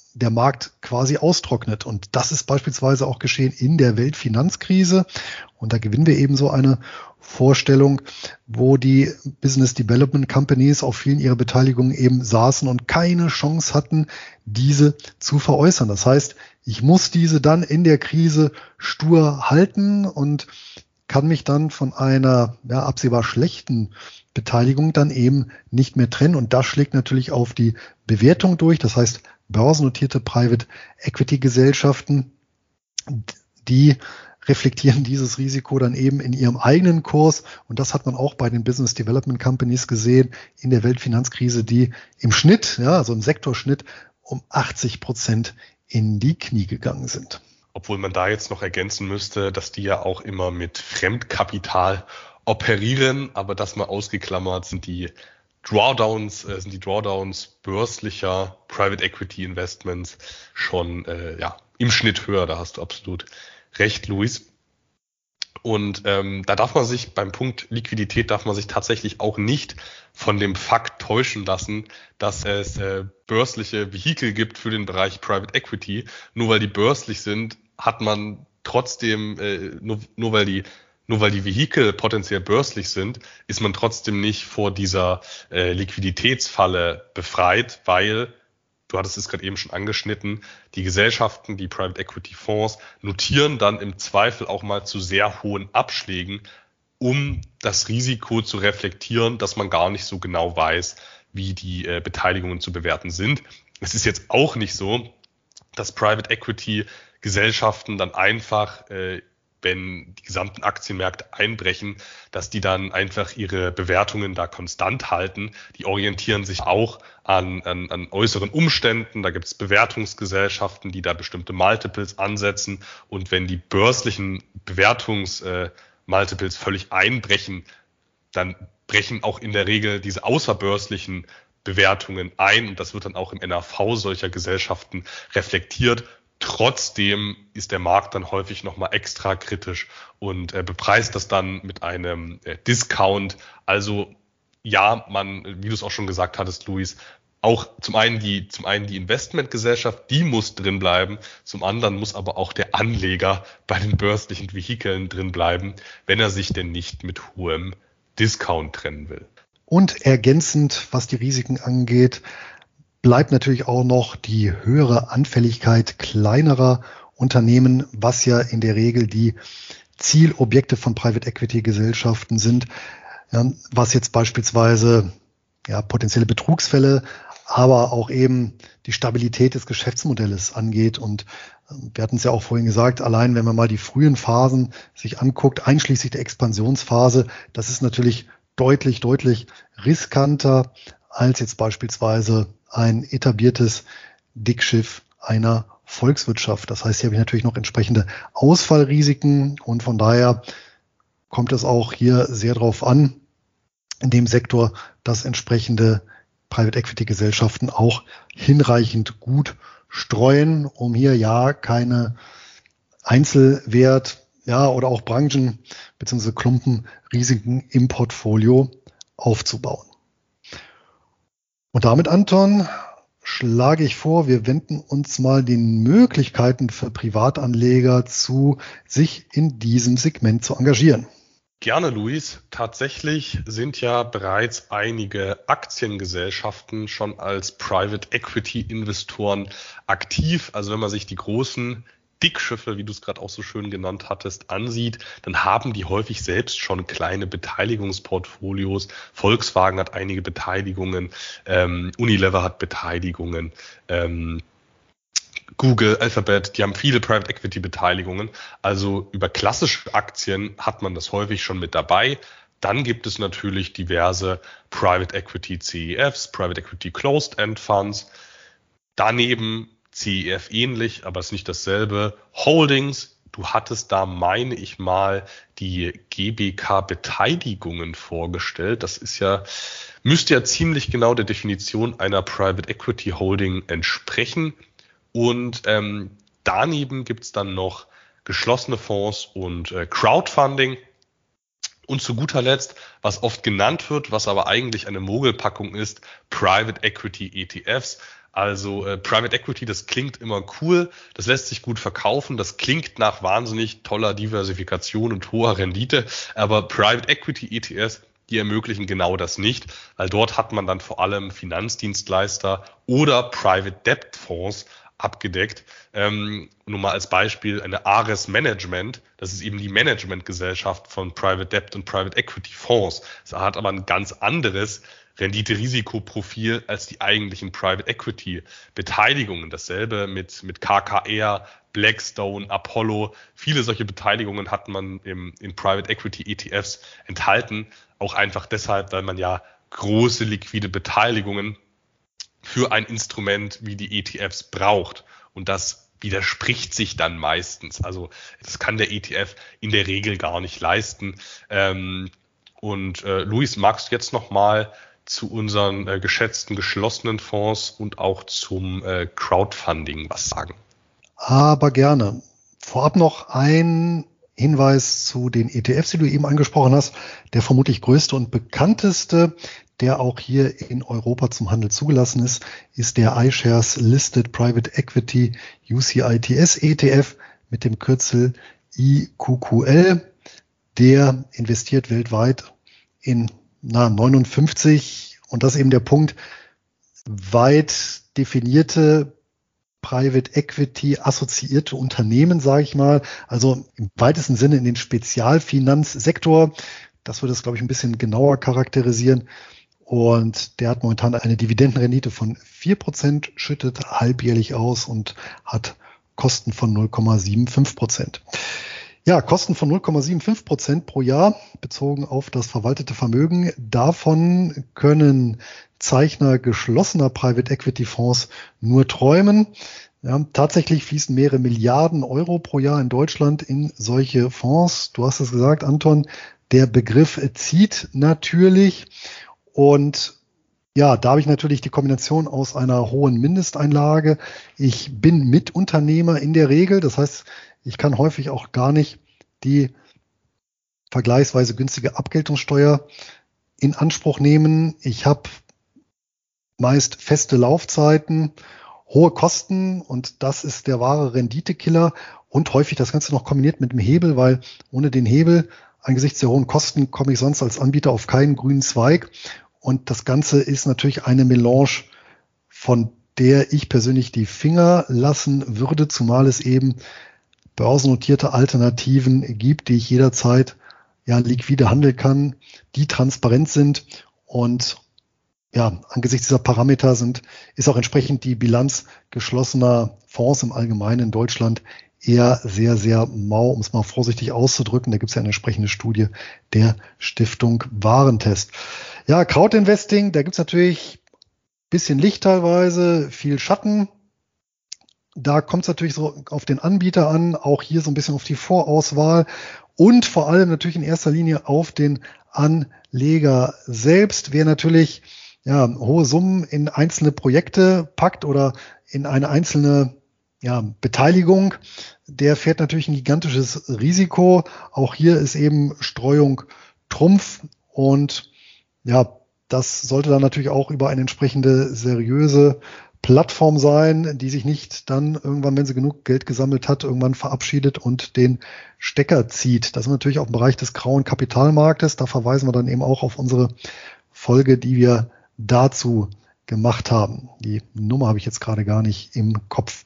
der Markt quasi austrocknet. Und das ist beispielsweise auch geschehen in der Weltfinanzkrise. Und da gewinnen wir eben so eine Vorstellung, wo die Business Development Companies auf vielen ihrer Beteiligungen eben saßen und keine Chance hatten, diese zu veräußern. Das heißt, ich muss diese dann in der Krise stur halten und kann mich dann von einer absehbar schlechten Beteiligung dann eben nicht mehr trennen. Und das schlägt natürlich auf die Bewertung durch. Das heißt, börsennotierte Private Equity Gesellschaften, die reflektieren dieses Risiko dann eben in ihrem eigenen Kurs. Und das hat man auch bei den Business Development Companies gesehen in der Weltfinanzkrise, die im Schnitt, also im Sektorschnitt, um 80% in die Knie gegangen sind. Obwohl man da jetzt noch ergänzen müsste, dass die ja auch immer mit Fremdkapital operieren, aber das mal ausgeklammert sind die Drawdowns börslicher Private Equity Investments schon im Schnitt höher. Da hast du absolut recht, Luis. Und da darf man sich beim Punkt Liquidität tatsächlich auch nicht von dem Fakt täuschen lassen, dass es börsliche Vehikel gibt für den Bereich Private Equity. Nur weil die börslich sind, hat man trotzdem, nur weil die Vehikel potenziell börslich sind, ist man trotzdem nicht vor dieser Liquiditätsfalle befreit, weil, du hattest es gerade eben schon angeschnitten, die Gesellschaften, die Private Equity Fonds notieren dann im Zweifel auch mal zu sehr hohen Abschlägen, um das Risiko zu reflektieren, dass man gar nicht so genau weiß, wie die Beteiligungen zu bewerten sind. Es ist jetzt auch nicht so, dass Private Equity Gesellschaften dann einfach, wenn die gesamten Aktienmärkte einbrechen, dass die dann einfach ihre Bewertungen da konstant halten. Die orientieren sich auch an äußeren Umständen. Da gibt es Bewertungsgesellschaften, die da bestimmte Multiples ansetzen. Und wenn die börslichen Bewertungsmultiples völlig einbrechen, dann brechen auch in der Regel diese außerbörslichen Bewertungen ein. Und das wird dann auch im NAV solcher Gesellschaften reflektiert. Trotzdem ist der Markt dann häufig nochmal extra kritisch und bepreist das dann mit einem Discount. Also ja, man, wie du es auch schon gesagt hattest, Luis, auch zum einen die Investmentgesellschaft, die muss drin bleiben, zum anderen muss aber auch der Anleger bei den börslichen Vehikeln drin bleiben, wenn er sich denn nicht mit hohem Discount trennen will. Und ergänzend, was die Risiken angeht, bleibt natürlich auch noch die höhere Anfälligkeit kleinerer Unternehmen, was ja in der Regel die Zielobjekte von Private Equity Gesellschaften sind, was jetzt beispielsweise potenzielle Betrugsfälle, aber auch eben die Stabilität des Geschäftsmodells angeht. Und wir hatten es ja auch vorhin gesagt, allein wenn man mal die frühen Phasen sich anguckt, einschließlich der Expansionsphase, das ist natürlich deutlich riskanter als jetzt beispielsweise ein etabliertes Dickschiff einer Volkswirtschaft. Das heißt, hier habe ich natürlich noch entsprechende Ausfallrisiken und von daher kommt es auch hier sehr darauf an, in dem Sektor, dass entsprechende Private Equity Gesellschaften auch hinreichend gut streuen, um hier keine Einzelwert, oder auch Branchen bzw. Klumpenrisiken im Portfolio aufzubauen. Und damit, Anton, schlage ich vor, wir wenden uns mal den Möglichkeiten für Privatanleger zu, sich in diesem Segment zu engagieren. Gerne, Luis. Tatsächlich sind ja bereits einige Aktiengesellschaften schon als Private Equity Investoren aktiv. Also wenn man sich die großen Dickschiffe, wie du es gerade auch so schön genannt hattest, ansieht, dann haben die häufig selbst schon kleine Beteiligungsportfolios. Volkswagen hat einige Beteiligungen, Unilever hat Beteiligungen, Google, Alphabet, die haben viele Private Equity Beteiligungen. Also über klassische Aktien hat man das häufig schon mit dabei. Dann gibt es natürlich diverse Private Equity CEFs, Private Equity Closed End Funds. Daneben CEF ähnlich, aber ist nicht dasselbe. Holdings, du hattest da, meine ich mal, die GBK-Beteiligungen vorgestellt. Das müsste ja ziemlich genau der Definition einer Private Equity Holding entsprechen. Und daneben gibt's dann noch geschlossene Fonds und Crowdfunding. Und zu guter Letzt, was oft genannt wird, was aber eigentlich eine Mogelpackung ist, Private Equity ETFs. Also Private Equity, das klingt immer cool, das lässt sich gut verkaufen, das klingt nach wahnsinnig toller Diversifikation und hoher Rendite, aber Private Equity ETFs, die ermöglichen genau das nicht, weil dort hat man dann vor allem Finanzdienstleister oder Private Debt Fonds abgedeckt. Nur mal als Beispiel eine Ares Management, das ist eben die Managementgesellschaft von Private Debt und Private Equity Fonds. Es hat aber ein ganz anderes Rendite-Risikoprofil als die eigentlichen Private Equity Beteiligungen. Dasselbe mit KKR, Blackstone, Apollo. Viele solche Beteiligungen hat man in Private Equity ETFs enthalten. Auch einfach deshalb, weil man ja große liquide Beteiligungen für ein Instrument wie die ETFs braucht. Und das widerspricht sich dann meistens. Also das kann der ETF in der Regel gar nicht leisten. Luis, magst du jetzt nochmal zu unseren geschätzten geschlossenen Fonds und auch zum Crowdfunding was sagen? Aber gerne. Vorab noch ein Hinweis zu den ETFs, die du eben angesprochen hast. Der vermutlich größte und bekannteste, der auch hier in Europa zum Handel zugelassen ist, ist der iShares Listed Private Equity UCITS ETF mit dem Kürzel IQQL. Der investiert weltweit in 59, und das ist eben der Punkt, weit definierte Private Equity assoziierte Unternehmen, sage ich mal, also im weitesten Sinne in den Spezialfinanzsektor. Das würde es, glaube ich, ein bisschen genauer charakterisieren. Und der hat momentan eine Dividendenrendite von 4%, schüttet halbjährlich aus und hat Kosten von 0,75%. Ja, Kosten von 0,75% pro Jahr bezogen auf das verwaltete Vermögen. Davon können Zeichner geschlossener Private Equity Fonds nur träumen. Ja, tatsächlich fließen mehrere Milliarden Euro pro Jahr in Deutschland in solche Fonds. Du hast es gesagt, Anton, der Begriff zieht natürlich. Und ja, da habe ich natürlich die Kombination aus einer hohen Mindesteinlage. Ich bin Mitunternehmer in der Regel. Das heißt, ich kann häufig auch gar nicht die vergleichsweise günstige Abgeltungssteuer in Anspruch nehmen. Ich habe meist feste Laufzeiten, hohe Kosten, und das ist der wahre Renditekiller, und häufig das Ganze noch kombiniert mit dem Hebel, weil ohne den Hebel angesichts der hohen Kosten komme ich sonst als Anbieter auf keinen grünen Zweig. Und das Ganze ist natürlich eine Melange, von der ich persönlich die Finger lassen würde, zumal es eben börsennotierte Alternativen gibt, die ich jederzeit liquide handeln kann, die transparent sind, und ja, angesichts dieser Parameter ist auch entsprechend die Bilanz geschlossener Fonds im Allgemeinen in Deutschland eher sehr, sehr mau, um es mal vorsichtig auszudrücken. Da gibt es ja eine entsprechende Studie der Stiftung Warentest. Ja, Crowdinvesting, da gibt es natürlich ein bisschen Licht teilweise, viel Schatten. Da kommt es natürlich so auf den Anbieter an, auch hier so ein bisschen auf die Vorauswahl und vor allem natürlich in erster Linie auf den Anleger selbst. Wer natürlich hohe Summen in einzelne Projekte packt oder in eine einzelne Beteiligung, der fährt natürlich ein gigantisches Risiko. Auch hier ist eben Streuung Trumpf, und ja, das sollte dann natürlich auch über eine entsprechende seriöse Plattform sein, die sich nicht dann irgendwann, wenn sie genug Geld gesammelt hat, irgendwann verabschiedet und den Stecker zieht. Das ist natürlich auch im Bereich des grauen Kapitalmarktes. Da verweisen wir dann eben auch auf unsere Folge, die wir dazu gemacht haben. Die Nummer habe ich jetzt gerade gar nicht im Kopf.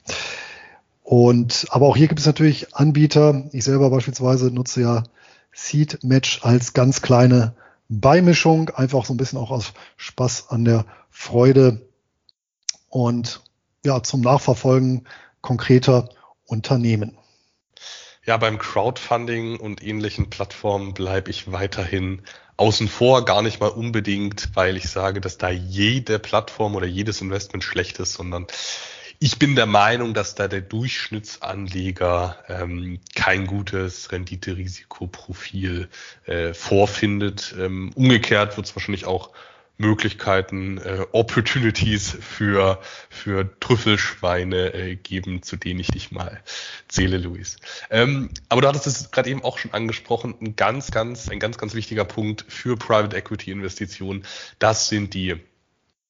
Aber auch hier gibt es natürlich Anbieter. Ich selber beispielsweise nutze ja Seedmatch als ganz kleine Beimischung, einfach so ein bisschen auch aus Spaß an der Freude und zum Nachverfolgen konkreter Unternehmen. Ja, beim Crowdfunding und ähnlichen Plattformen bleibe ich weiterhin außen vor, gar nicht mal unbedingt, weil ich sage, dass da jede Plattform oder jedes Investment schlecht ist, sondern ich bin der Meinung, dass da der Durchschnittsanleger kein gutes Rendite-Risikoprofil vorfindet. Umgekehrt wird es wahrscheinlich auch Möglichkeiten, Opportunities für Trüffelschweine geben, zu denen ich dich mal zähle, Luis. Aber du hattest es gerade eben auch schon angesprochen, ein ganz wichtiger Punkt für Private Equity Investitionen, das sind die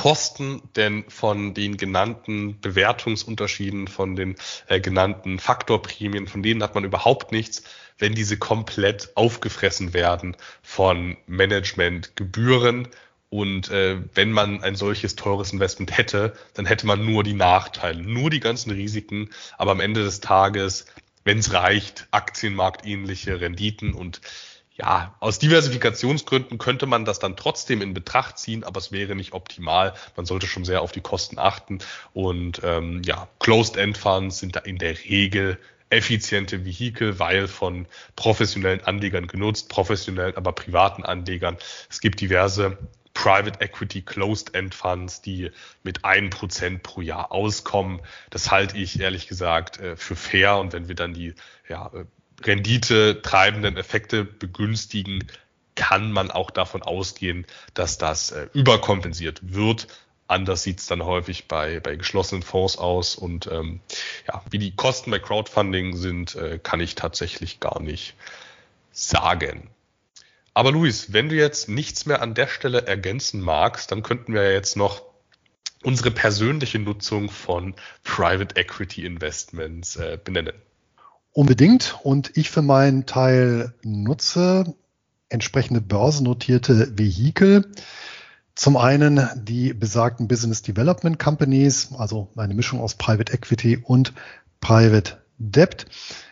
Kosten denn von den genannten Bewertungsunterschieden, von den genannten Faktorprämien, von denen hat man überhaupt nichts, wenn diese komplett aufgefressen werden von Managementgebühren. Und wenn man ein solches teures Investment hätte, dann hätte man nur die Nachteile, nur die ganzen Risiken, aber am Ende des Tages, wenn es reicht, aktienmarktähnliche Renditen. Und ja, aus Diversifikationsgründen könnte man das dann trotzdem in Betracht ziehen, aber es wäre nicht optimal. Man sollte schon sehr auf die Kosten achten. Und Closed-End-Funds sind da in der Regel effiziente Vehikel, weil von professionellen Anlegern genutzt, professionellen, aber privaten Anlegern. Es gibt diverse Private Equity Closed-End Funds, die mit 1% pro Jahr auskommen. Das halte ich ehrlich gesagt für fair. Und wenn wir dann die Rendite treibenden Effekte begünstigen, kann man auch davon ausgehen, dass das überkompensiert wird. Anders sieht es dann häufig bei geschlossenen Fonds aus. Und wie die Kosten bei Crowdfunding sind, kann ich tatsächlich gar nicht sagen. Aber Luis, wenn du jetzt nichts mehr an der Stelle ergänzen magst, dann könnten wir ja jetzt noch unsere persönliche Nutzung von Private Equity Investments benennen. Unbedingt. Und ich für meinen Teil nutze entsprechende börsennotierte Vehikel. Zum einen die besagten Business Development Companies, also eine Mischung aus Private Equity und Private Debt.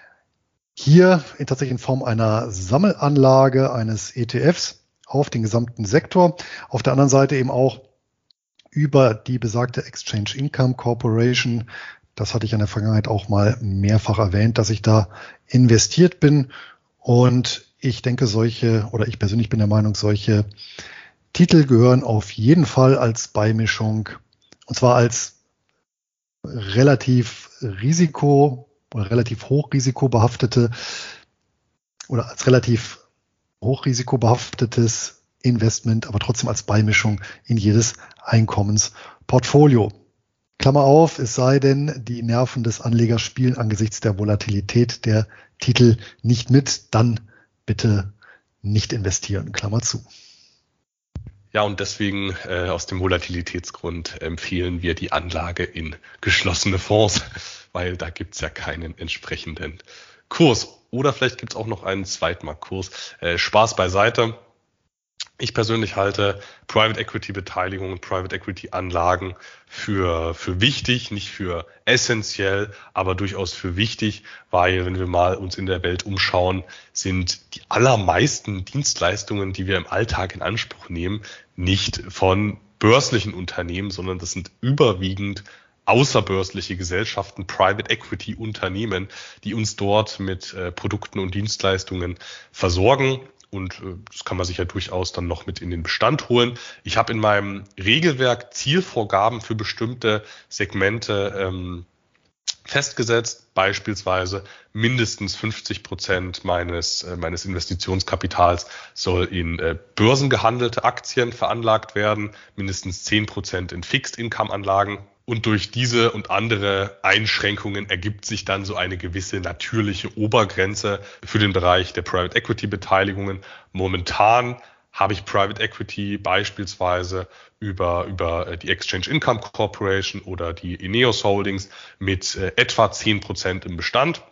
Hier tatsächlich in Form einer Sammelanlage eines ETFs auf den gesamten Sektor. Auf der anderen Seite eben auch über die besagte Exchange Income Corporation. Das hatte ich in der Vergangenheit auch mal mehrfach erwähnt, dass ich da investiert bin. Und ich denke, ich persönlich bin der Meinung, solche Titel gehören auf jeden Fall als Beimischung, und zwar als relativ hochrisikobehaftetes Investment, aber trotzdem als Beimischung in jedes Einkommensportfolio. Klammer auf, es sei denn, die Nerven des Anlegers spielen angesichts der Volatilität der Titel nicht mit, dann bitte nicht investieren, Klammer zu. Ja, und deswegen aus dem Volatilitätsgrund empfehlen wir die Anlage in geschlossene Fonds, weil da gibt's ja keinen entsprechenden Kurs. Oder vielleicht gibt's auch noch einen Zweitmarktkurs. Spaß beiseite. Ich persönlich halte Private Equity Beteiligungen, Private Equity Anlagen für wichtig, nicht für essentiell, aber durchaus für wichtig, weil wenn wir mal uns in der Welt umschauen, sind die allermeisten Dienstleistungen, die wir im Alltag in Anspruch nehmen, nicht von börslichen Unternehmen, sondern das sind überwiegend außerbörsliche Gesellschaften, Private Equity Unternehmen, die uns dort mit Produkten und Dienstleistungen versorgen. Und das kann man sich ja durchaus dann noch mit in den Bestand holen. Ich habe in meinem Regelwerk Zielvorgaben für bestimmte Segmente festgesetzt, beispielsweise mindestens 50% meines Investitionskapitals soll in börsengehandelte Aktien veranlagt werden, mindestens 10% in Fixed-Income-Anlagen. Und durch diese und andere Einschränkungen ergibt sich dann so eine gewisse natürliche Obergrenze für den Bereich der Private Equity Beteiligungen. Momentan habe ich Private Equity beispielsweise über die Exchange Income Corporation oder die Ineos Holdings mit etwa 10% im Bestand.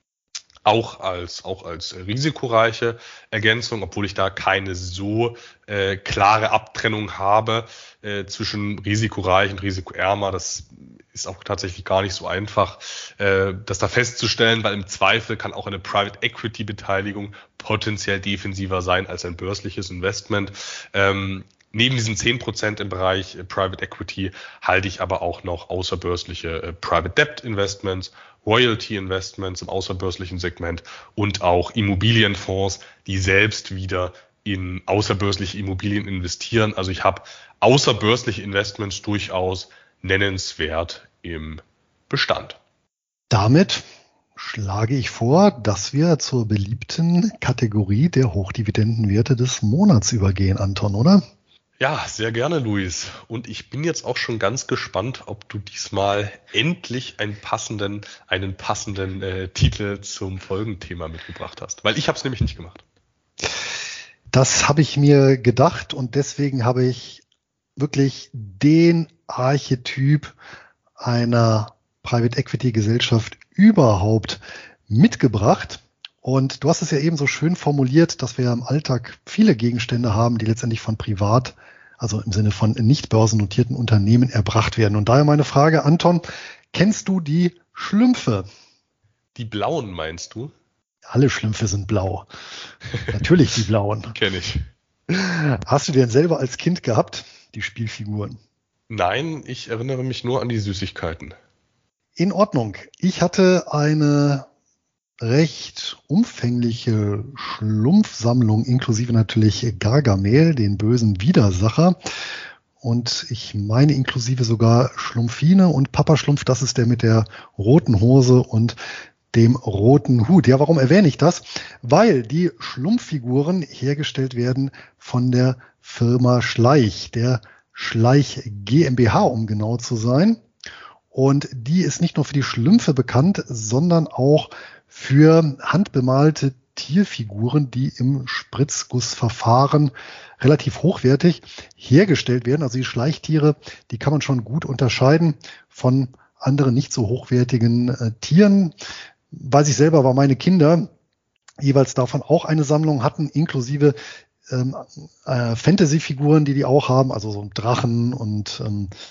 Auch als risikoreiche Ergänzung, obwohl ich da keine so klare Abtrennung habe zwischen risikoreich und risikoärmer. Das ist auch tatsächlich gar nicht so einfach, das da festzustellen, weil im Zweifel kann auch eine Private Equity Beteiligung potenziell defensiver sein als ein börsliches Investment. Neben diesen 10% im Bereich Private Equity halte ich aber auch noch außerbörsliche Private Debt Investments, Royalty Investments im außerbörslichen Segment und auch Immobilienfonds, die selbst wieder in außerbörsliche Immobilien investieren. Also ich habe außerbörsliche Investments durchaus nennenswert im Bestand. Damit schlage ich vor, dass wir zur beliebten Kategorie der Hochdividendenwerte des Monats übergehen, Anton, oder? Ja, sehr gerne, Luis. Und ich bin jetzt auch schon ganz gespannt, ob du diesmal endlich einen passenden Titel zum Folgenthema mitgebracht hast. Weil ich habe es nämlich nicht gemacht. Das habe ich mir gedacht und deswegen habe ich wirklich den Archetyp einer Private Equity Gesellschaft überhaupt mitgebracht. Und du hast es ja eben so schön formuliert, dass wir ja im Alltag viele Gegenstände haben, die letztendlich von privat, also im Sinne von nicht börsennotierten Unternehmen erbracht werden. Und daher meine Frage, Anton, kennst du die Schlümpfe? Die blauen meinst du? Alle Schlümpfe sind blau. Natürlich die blauen. Kenne ich. Hast du die denn selber als Kind gehabt, die Spielfiguren? Nein, ich erinnere mich nur an die Süßigkeiten. In Ordnung. Ich hatte eine recht umfängliche Schlumpfsammlung, inklusive natürlich Gargamel, den bösen Widersacher. Und ich meine inklusive sogar Schlumpfine und Papa Schlumpf, das ist der mit der roten Hose und dem roten Hut. Ja, warum erwähne ich das? Weil die Schlumpffiguren hergestellt werden von der Firma Schleich, der Schleich GmbH, um genau zu sein. Und die ist nicht nur für die Schlümpfe bekannt, sondern auch für handbemalte Tierfiguren, die im Spritzgussverfahren relativ hochwertig hergestellt werden. Also die Schleichtiere, die kann man schon gut unterscheiden von anderen nicht so hochwertigen Tieren. Weiß ich selber, weil meine Kinder jeweils davon auch eine Sammlung hatten, inklusive Fantasy-Figuren, die auch haben, also so Drachen und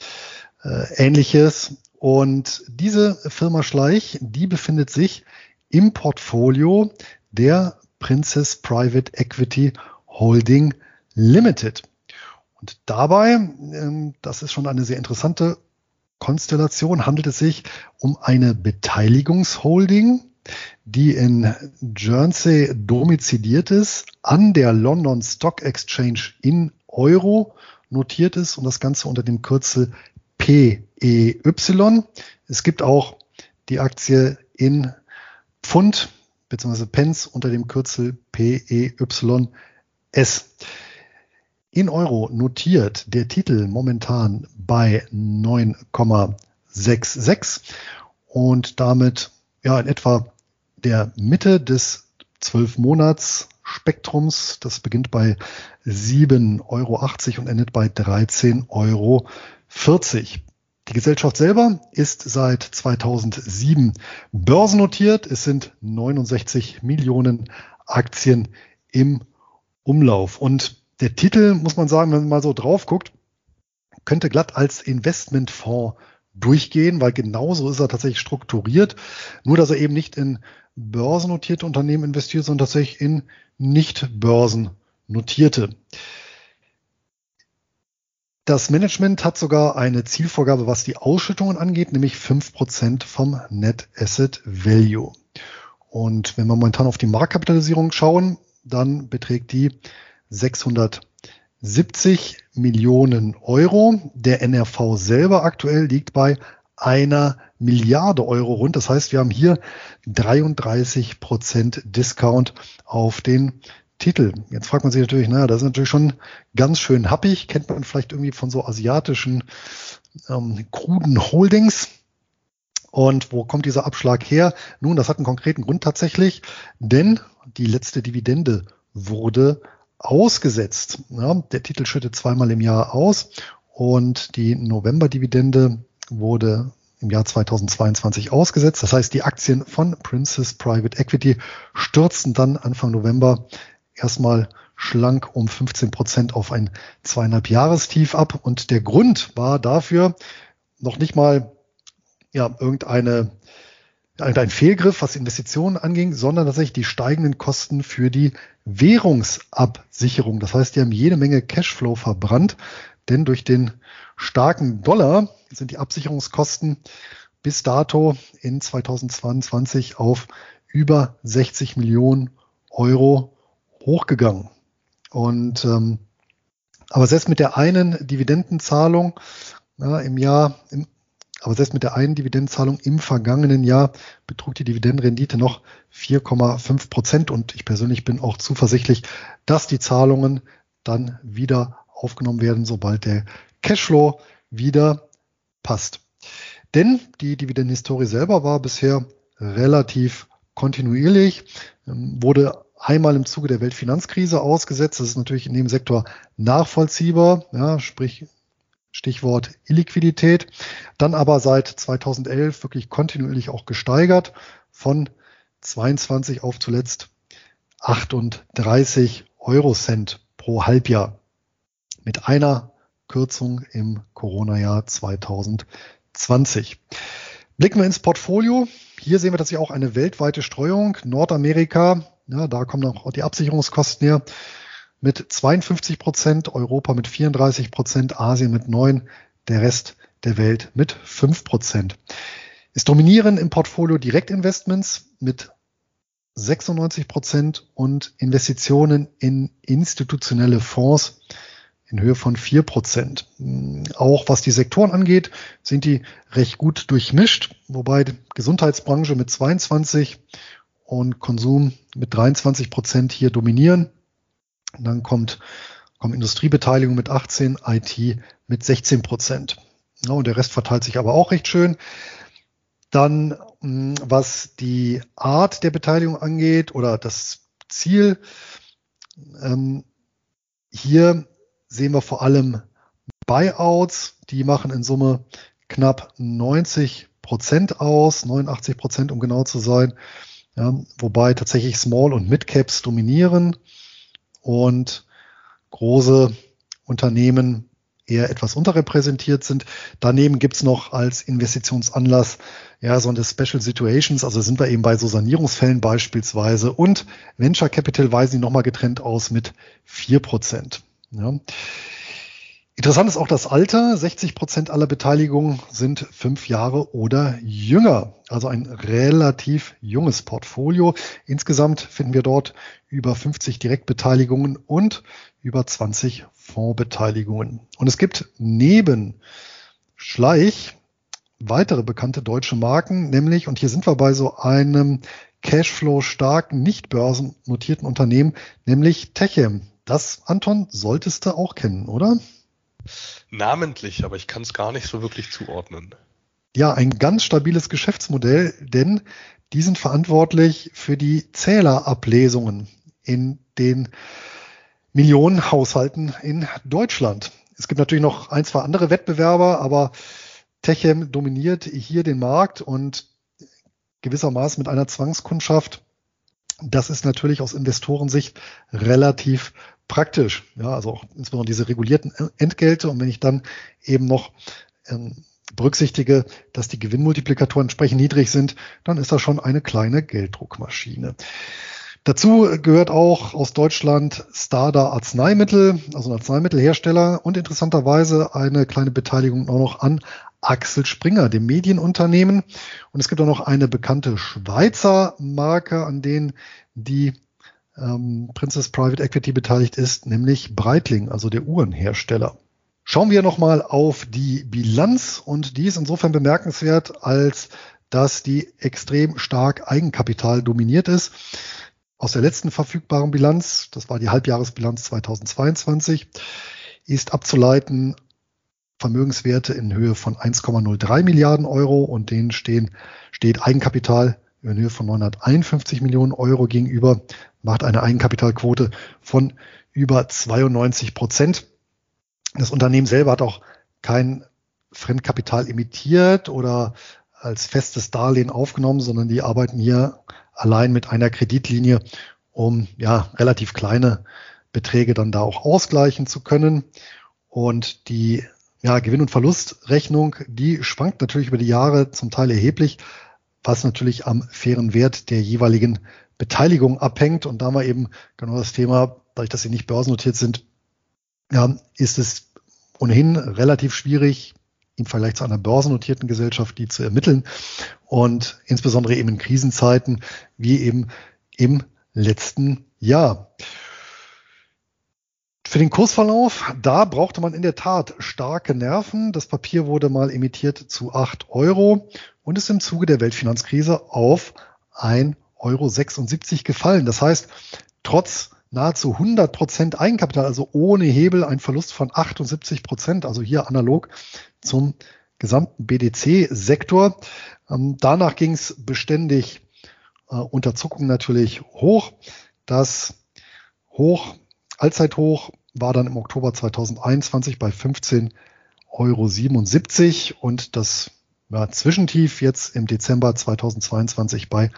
Ähnliches. Und diese Firma Schleich, die befindet sich im Portfolio der Princess Private Equity Holding Limited. Und dabei, das ist schon eine sehr interessante Konstellation, handelt es sich um eine Beteiligungsholding, die in Jersey domiziliert ist, an der London Stock Exchange in Euro notiert ist und das Ganze unter dem Kürzel PEY. Es gibt auch die Aktie in Pfund bzw. Pence unter dem Kürzel PEYS. In Euro notiert der Titel momentan bei 9,66 und damit ja in etwa der Mitte des 12-Monats-Spektrums. Das beginnt bei 7,80 Euro und endet bei 13,40 Euro. Die Gesellschaft selber ist seit 2007 börsennotiert. Es sind 69 Millionen Aktien im Umlauf. Und der Titel, muss man sagen, wenn man mal so drauf guckt, könnte glatt als Investmentfonds durchgehen, weil genauso ist er tatsächlich strukturiert. Nur, dass er eben nicht in börsennotierte Unternehmen investiert, sondern tatsächlich in nicht börsennotierte. Das Management hat sogar eine Zielvorgabe, was die Ausschüttungen angeht, nämlich 5% vom Net Asset Value. Und wenn wir momentan auf die Marktkapitalisierung schauen, dann beträgt die 670 Millionen Euro. Der NRV selber aktuell liegt bei 1 Milliarde Euro rund. Das heißt, wir haben hier 33% Discount auf den Titel. Jetzt fragt man sich natürlich, naja, das ist natürlich schon ganz schön happig. Kennt man vielleicht irgendwie von so asiatischen kruden Holdings. Und wo kommt dieser Abschlag her? Nun, das hat einen konkreten Grund tatsächlich, denn die letzte Dividende wurde ausgesetzt. Ja, der Titel schüttet zweimal im Jahr aus und die November-Dividende wurde im Jahr 2022 ausgesetzt. Das heißt, die Aktien von Princess Private Equity stürzten dann Anfang November erstmal schlank um 15% auf ein 2,5-Jahrestief ab. Und der Grund war dafür noch nicht mal irgendein Fehlgriff, was Investitionen anging, sondern tatsächlich die steigenden Kosten für die Währungsabsicherung. Das heißt, die haben jede Menge Cashflow verbrannt, denn durch den starken Dollar sind die Absicherungskosten bis dato in 2022 auf über 60 Millionen Euro hochgegangen. Und aber selbst mit der einen Dividendenzahlung im vergangenen Jahr betrug die Dividendenrendite noch 4,5%. Und ich persönlich bin auch zuversichtlich, dass die Zahlungen dann wieder aufgenommen werden, sobald der Cashflow wieder passt. Denn die Dividendenhistorie selber war bisher relativ kontinuierlich, wurde einmal im Zuge der Weltfinanzkrise ausgesetzt. Das ist natürlich in dem Sektor nachvollziehbar, ja, sprich Stichwort Illiquidität. Dann aber seit 2011 wirklich kontinuierlich auch gesteigert von 22 auf zuletzt 38 Eurocent pro Halbjahr mit einer Kürzung im Corona-Jahr 2020. Blicken wir ins Portfolio. Hier sehen wir tatsächlich auch eine weltweite Streuung. Nordamerika, ja, da kommen auch die Absicherungskosten her, mit 52%, Europa mit 34%, Asien mit 9%, der Rest der Welt mit 5%. Es dominieren im Portfolio Direktinvestments mit 96% und Investitionen in institutionelle Fonds in Höhe von 4%. Auch was die Sektoren angeht, sind die recht gut durchmischt, wobei die Gesundheitsbranche mit 22 und Konsum mit 23% hier dominieren. Und dann kommen Industriebeteiligung mit 18, IT mit 16%. Ja, und der Rest verteilt sich aber auch recht schön. Dann, was die Art der Beteiligung angeht oder das Ziel, hier sehen wir vor allem Buyouts, die machen in Summe knapp 90% aus, 89%, um genau zu sein, ja, wobei tatsächlich Small- und Mid-Caps dominieren und große Unternehmen eher etwas unterrepräsentiert sind. Daneben gibt's noch als Investitionsanlass ja so eine Special Situations, also sind wir eben bei so Sanierungsfällen beispielsweise, und Venture Capital weisen die nochmal getrennt aus mit 4%. Ja. Interessant ist auch das Alter. 60% aller Beteiligungen sind 5 Jahre oder jünger. Also ein relativ junges Portfolio. Insgesamt finden wir dort über 50 Direktbeteiligungen und über 20 Fondsbeteiligungen. Und es gibt neben Schleich weitere bekannte deutsche Marken, nämlich, und hier sind wir bei so einem Cashflow-starken, nicht börsennotierten Unternehmen, nämlich Techem. Das, Anton, solltest du auch kennen, oder? Namentlich, aber ich kann es gar nicht so wirklich zuordnen. Ja, ein ganz stabiles Geschäftsmodell, denn die sind verantwortlich für die Zählerablesungen in den Millionenhaushalten in Deutschland. Es gibt natürlich noch ein, zwei andere Wettbewerber, aber Techem dominiert hier den Markt und gewissermaßen mit einer Zwangskundschaft. Das ist natürlich aus Investorensicht relativ praktisch. Ja, also auch insbesondere diese regulierten Entgelte. Und wenn ich dann eben noch berücksichtige, dass die Gewinnmultiplikatoren entsprechend niedrig sind, dann ist das schon eine kleine Gelddruckmaschine. Dazu gehört auch aus Deutschland Stada Arzneimittel, also ein Arzneimittelhersteller, und interessanterweise eine kleine Beteiligung auch noch an Axel Springer, dem Medienunternehmen. Und es gibt auch noch eine bekannte Schweizer Marke, an denen die Princess Private Equity beteiligt ist, nämlich Breitling, also der Uhrenhersteller. Schauen wir nochmal auf die Bilanz, und die ist insofern bemerkenswert, als dass die extrem stark Eigenkapital dominiert ist. Aus der letzten verfügbaren Bilanz, das war die Halbjahresbilanz 2022, ist abzuleiten Vermögenswerte in Höhe von 1,03 Milliarden Euro, und denen steht Eigenkapital in Höhe von 951 Millionen Euro gegenüber, macht eine Eigenkapitalquote von über 92%. Das Unternehmen selber hat auch kein Fremdkapital emittiert oder als festes Darlehen aufgenommen, sondern die arbeiten hier allein mit einer Kreditlinie, um ja relativ kleine Beträge dann da auch ausgleichen zu können. Und die Gewinn- und Verlustrechnung, die schwankt natürlich über die Jahre zum Teil erheblich, was natürlich am fairen Wert der jeweiligen Beteiligung abhängt. Und da haben wir eben genau das Thema, dadurch, dass sie nicht börsennotiert sind, ja, ist es ohnehin relativ schwierig, im Vergleich zu einer börsennotierten Gesellschaft, die zu ermitteln. Und insbesondere eben in Krisenzeiten, wie eben im letzten Jahr. Für den Kursverlauf, da brauchte man in der Tat starke Nerven. Das Papier wurde mal emittiert zu 8 Euro und ist im Zuge der Weltfinanzkrise auf 1,76 Euro gefallen. Das heißt, trotz nahezu 100% Eigenkapital, also ohne Hebel, ein Verlust von 78%, also hier analog zum gesamten BDC-Sektor. Danach ging es beständig unter Zuckung natürlich hoch. Das Allzeithoch war dann im Oktober 2021 bei 15,80 €8,77 und das Zwischentief jetzt im Dezember 2022 bei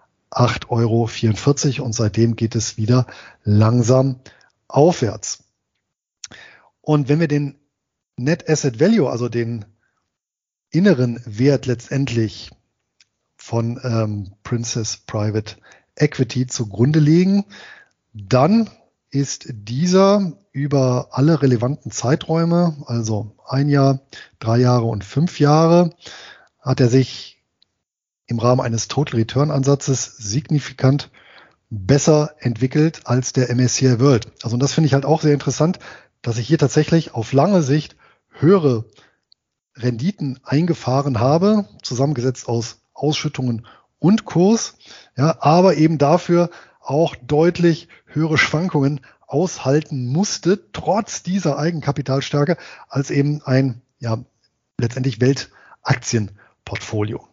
€8,44 und seitdem geht es wieder langsam aufwärts. Und wenn wir den Net Asset Value, also den inneren Wert letztendlich von Princess Private Equity zugrunde legen, dann ist dieser über alle relevanten Zeiträume, also 1 Jahr, 3 Jahre und 5 Jahre, hat er sich im Rahmen eines Total Return Ansatzes signifikant besser entwickelt als der MSCI World. Also und das finde ich halt auch sehr interessant, dass ich hier tatsächlich auf lange Sicht höhere Renditen eingefahren habe, zusammengesetzt aus Ausschüttungen und Kurs, ja, aber eben dafür auch deutlich höhere Schwankungen aushalten musste, trotz dieser Eigenkapitalstärke, als eben ein letztendlich Weltaktienportfolio.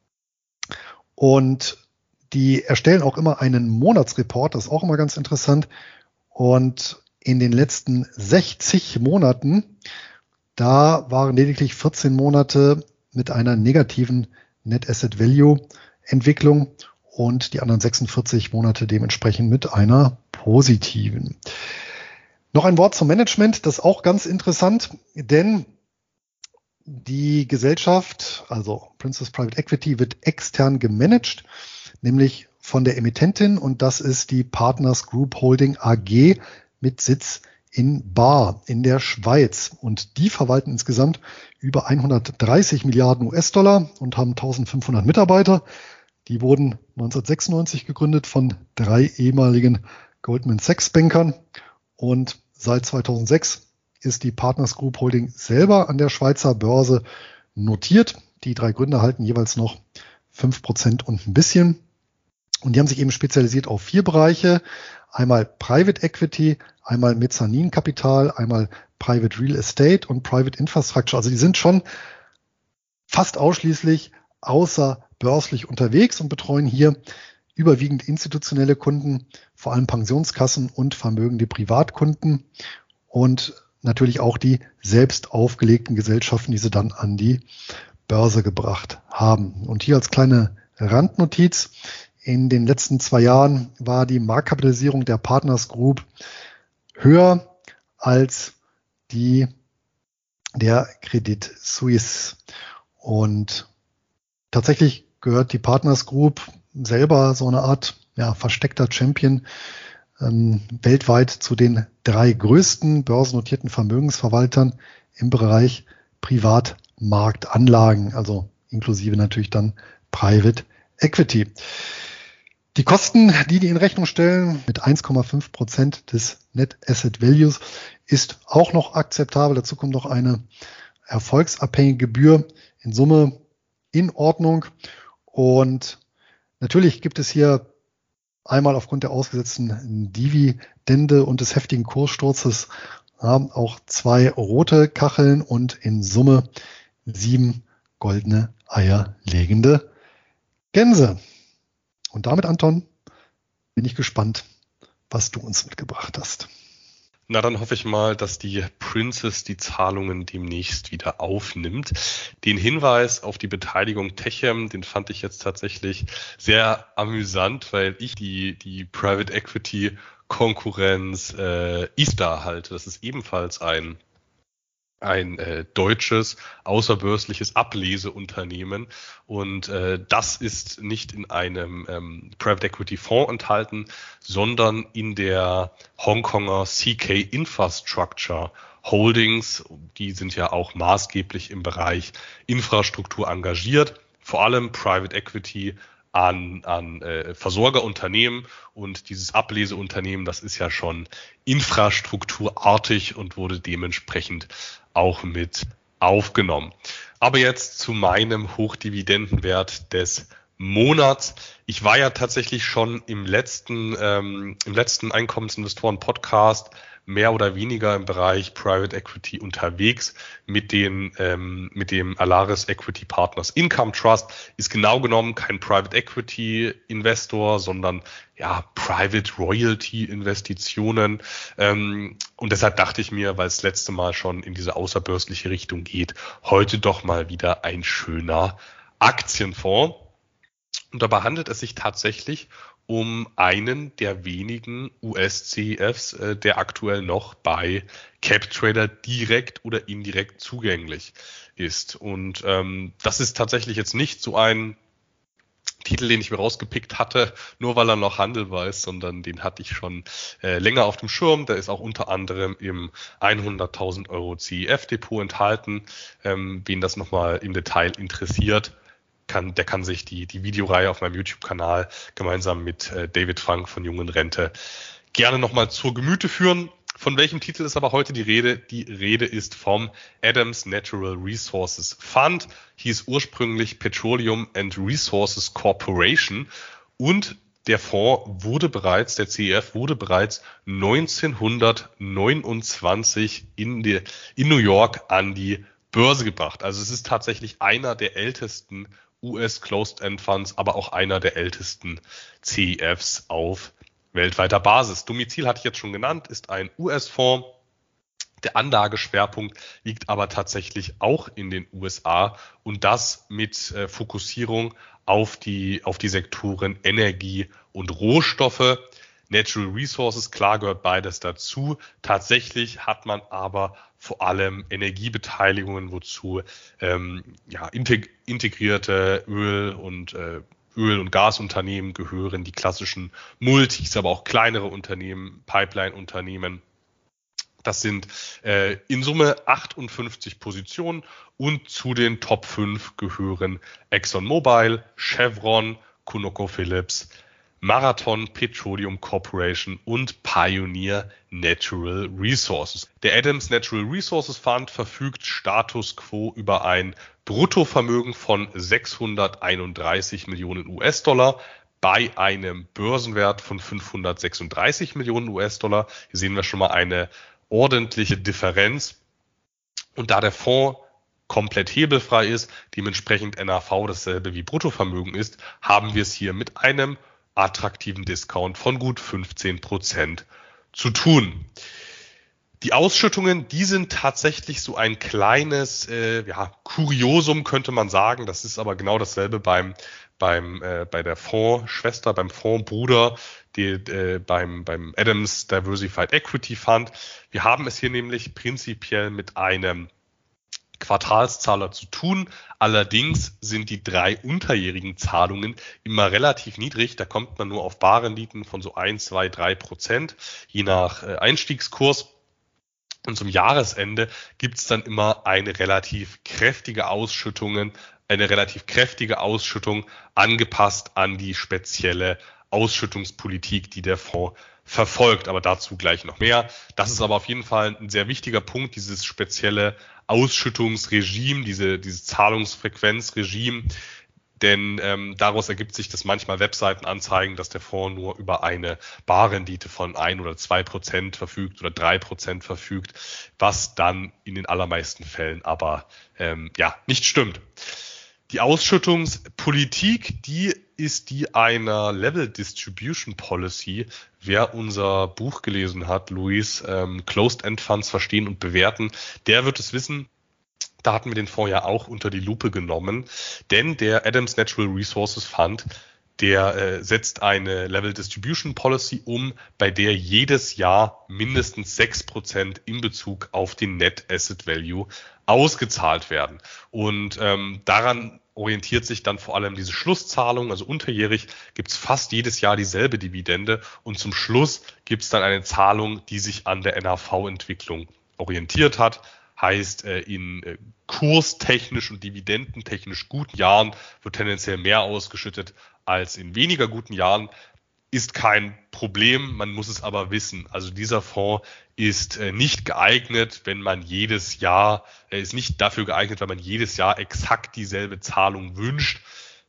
Und die erstellen auch immer einen Monatsreport, das ist auch immer ganz interessant. Und in den letzten 60 Monaten, da waren lediglich 14 Monate mit einer negativen Net Asset Value Entwicklung und die anderen 46 Monate dementsprechend mit einer positiven. Noch ein Wort zum Management, das ist auch ganz interessant, denn die Gesellschaft, also Princess Private Equity, wird extern gemanagt, nämlich von der Emittentin und das ist die Partners Group Holding AG mit Sitz in Baar in der Schweiz. Und die verwalten insgesamt über 130 Milliarden US-Dollar und haben 1500 Mitarbeiter. Die wurden 1996 gegründet von 3 ehemaligen Goldman Sachs Bankern und seit 2006 ist die Partners Group Holding selber an der Schweizer Börse notiert. Die 3 Gründer halten jeweils noch 5% und ein bisschen. Und die haben sich eben spezialisiert auf 4 Bereiche. Einmal Private Equity, einmal Mezzaninkapital, einmal Private Real Estate und Private Infrastructure. Also die sind schon fast ausschließlich außerbörslich unterwegs und betreuen hier überwiegend institutionelle Kunden, vor allem Pensionskassen und vermögende Privatkunden und natürlich auch die selbst aufgelegten Gesellschaften, die sie dann an die Börse gebracht haben. Und hier als kleine Randnotiz: In den letzten 2 Jahren war die Marktkapitalisierung der Partners Group höher als die der Credit Suisse. Und tatsächlich gehört die Partners Group selber so eine Art versteckter Champion weltweit zu den 3 größten börsennotierten Vermögensverwaltern im Bereich Privatmarktanlagen, also inklusive natürlich dann Private Equity. Die Kosten, die in Rechnung stellen, mit 1,5% des Net Asset Values, ist auch noch akzeptabel. Dazu kommt noch eine erfolgsabhängige Gebühr, in Summe in Ordnung. Und natürlich gibt es hier einmal aufgrund der ausgesetzten Dividende und des heftigen Kurssturzes auch 2 rote Kacheln und in Summe 7 goldene Eier legende Gänse. Und damit, Anton, bin ich gespannt, was du uns mitgebracht hast. Na, dann hoffe ich mal, dass die Princess die Zahlungen demnächst wieder aufnimmt. Den Hinweis auf die Beteiligung Techem, den fand ich jetzt tatsächlich sehr amüsant, weil ich die Private Equity Konkurrenz eStar halte. Das ist ebenfalls ein deutsches außerbörsliches Ableseunternehmen und das ist nicht in einem Private Equity Fonds enthalten, sondern in der Hongkonger CK Infrastructure Holdings. Die sind ja auch maßgeblich im Bereich Infrastruktur engagiert, vor allem Private Equity an Versorgerunternehmen, und dieses Ableseunternehmen, das ist ja schon infrastrukturartig und wurde dementsprechend auch mit aufgenommen. Aber jetzt zu meinem Hochdividendenwert des Monat. Ich war ja tatsächlich schon im letzten Einkommensinvestoren-Podcast mehr oder weniger im Bereich Private Equity unterwegs mit dem Alaris Equity Partners Income Trust. Ist genau genommen kein Private Equity Investor, sondern ja Private Royalty Investitionen. Und deshalb dachte ich mir, weil es das letzte Mal schon in diese außerbörsliche Richtung geht, heute doch mal wieder ein schöner Aktienfonds. Und dabei handelt es sich tatsächlich um einen der wenigen US-CEFs, der aktuell noch bei CapTrader direkt oder indirekt zugänglich ist. Und das ist tatsächlich jetzt nicht so ein Titel, den ich mir rausgepickt hatte, nur weil er noch handelbar ist, sondern den hatte ich schon länger auf dem Schirm. Der ist auch unter anderem im 100.000 Euro CEF-Depot enthalten. Wen das nochmal im Detail interessiert, der kann sich die Videoreihe auf meinem YouTube-Kanal gemeinsam mit David Frank von Jung & Rente gerne nochmal zur Gemüte führen. Von welchem Titel ist aber heute die Rede? Die Rede ist vom Adams Natural Resources Fund, hieß ursprünglich Petroleum and Resources Corporation und der Fonds der CEF wurde bereits 1929 in New York an die Börse gebracht. Also es ist tatsächlich einer der ältesten US Closed-End Funds, aber auch einer der ältesten CEFs auf weltweiter Basis. Domizil hatte ich jetzt schon genannt, ist ein US-Fonds. Der Anlageschwerpunkt liegt aber tatsächlich auch in den USA und das mit Fokussierung auf die Sektoren Energie und Rohstoffe. Natural Resources, klar gehört beides dazu. Tatsächlich hat man aber vor allem Energiebeteiligungen, wozu integrierte Öl- und Gasunternehmen gehören, die klassischen Multis, aber auch kleinere Unternehmen, Pipeline-Unternehmen. Das sind in Summe 58 Positionen und zu den Top 5 gehören ExxonMobil, Chevron, ConocoPhillips, Marathon Petroleum Corporation und Pioneer Natural Resources. Der Adams Natural Resources Fund verfügt Status quo über ein Bruttovermögen von 631 Millionen US-Dollar bei einem Börsenwert von 536 Millionen US-Dollar. Hier sehen wir schon mal eine ordentliche Differenz. Und da der Fonds komplett hebelfrei ist, dementsprechend NAV dasselbe wie Bruttovermögen ist, haben wir es hier mit einem attraktiven Discount von gut 15% zu tun. Die Ausschüttungen, die sind tatsächlich so ein kleines Kuriosum, könnte man sagen. Das ist aber genau dasselbe bei der Fondsschwester, beim Fondsbruder, beim Adams Diversified Equity Fund. Wir haben es hier nämlich prinzipiell mit einem Quartalszahler zu tun. Allerdings sind die 3 unterjährigen Zahlungen immer relativ niedrig. Da kommt man nur auf Barrenditen von so 1, 2, 3%, je nach Einstiegskurs. Und zum Jahresende gibt es dann immer eine relativ kräftige Ausschüttung angepasst an die spezielle Ausschüttungspolitik, die der Fonds verfolgt. Aber dazu gleich noch mehr. Das ist aber auf jeden Fall ein sehr wichtiger Punkt, dieses spezielle Ausschüttungsregime, dieses Zahlungsfrequenzregime. Denn daraus ergibt sich, dass manchmal Webseiten anzeigen, dass der Fonds nur über eine Barrendite von 1 oder 2% verfügt oder 3% verfügt, was dann in den allermeisten Fällen aber nicht stimmt. Die Ausschüttungspolitik, die ist die einer Level Distribution Policy. Wer unser Buch gelesen hat, Luis, Closed-End Funds verstehen und bewerten, der wird es wissen. Da hatten wir den Fonds ja auch unter die Lupe genommen, denn der Adams Natural Resources Fund, der setzt eine Level Distribution Policy um, bei der jedes Jahr mindestens 6% in Bezug auf den Net Asset Value ausgezahlt werden. Und daran orientiert sich dann vor allem diese Schlusszahlung. Also unterjährig gibt es fast jedes Jahr dieselbe Dividende und zum Schluss gibt es dann eine Zahlung, die sich an der NAV-Entwicklung orientiert hat. Heißt, in kurstechnisch und dividendentechnisch guten Jahren wird tendenziell mehr ausgeschüttet als in weniger guten Jahren. Ist kein Problem, man muss es aber wissen. Also dieser Fonds ist nicht geeignet, wenn man jedes Jahr, ist nicht dafür geeignet, wenn man jedes Jahr exakt dieselbe Zahlung wünscht.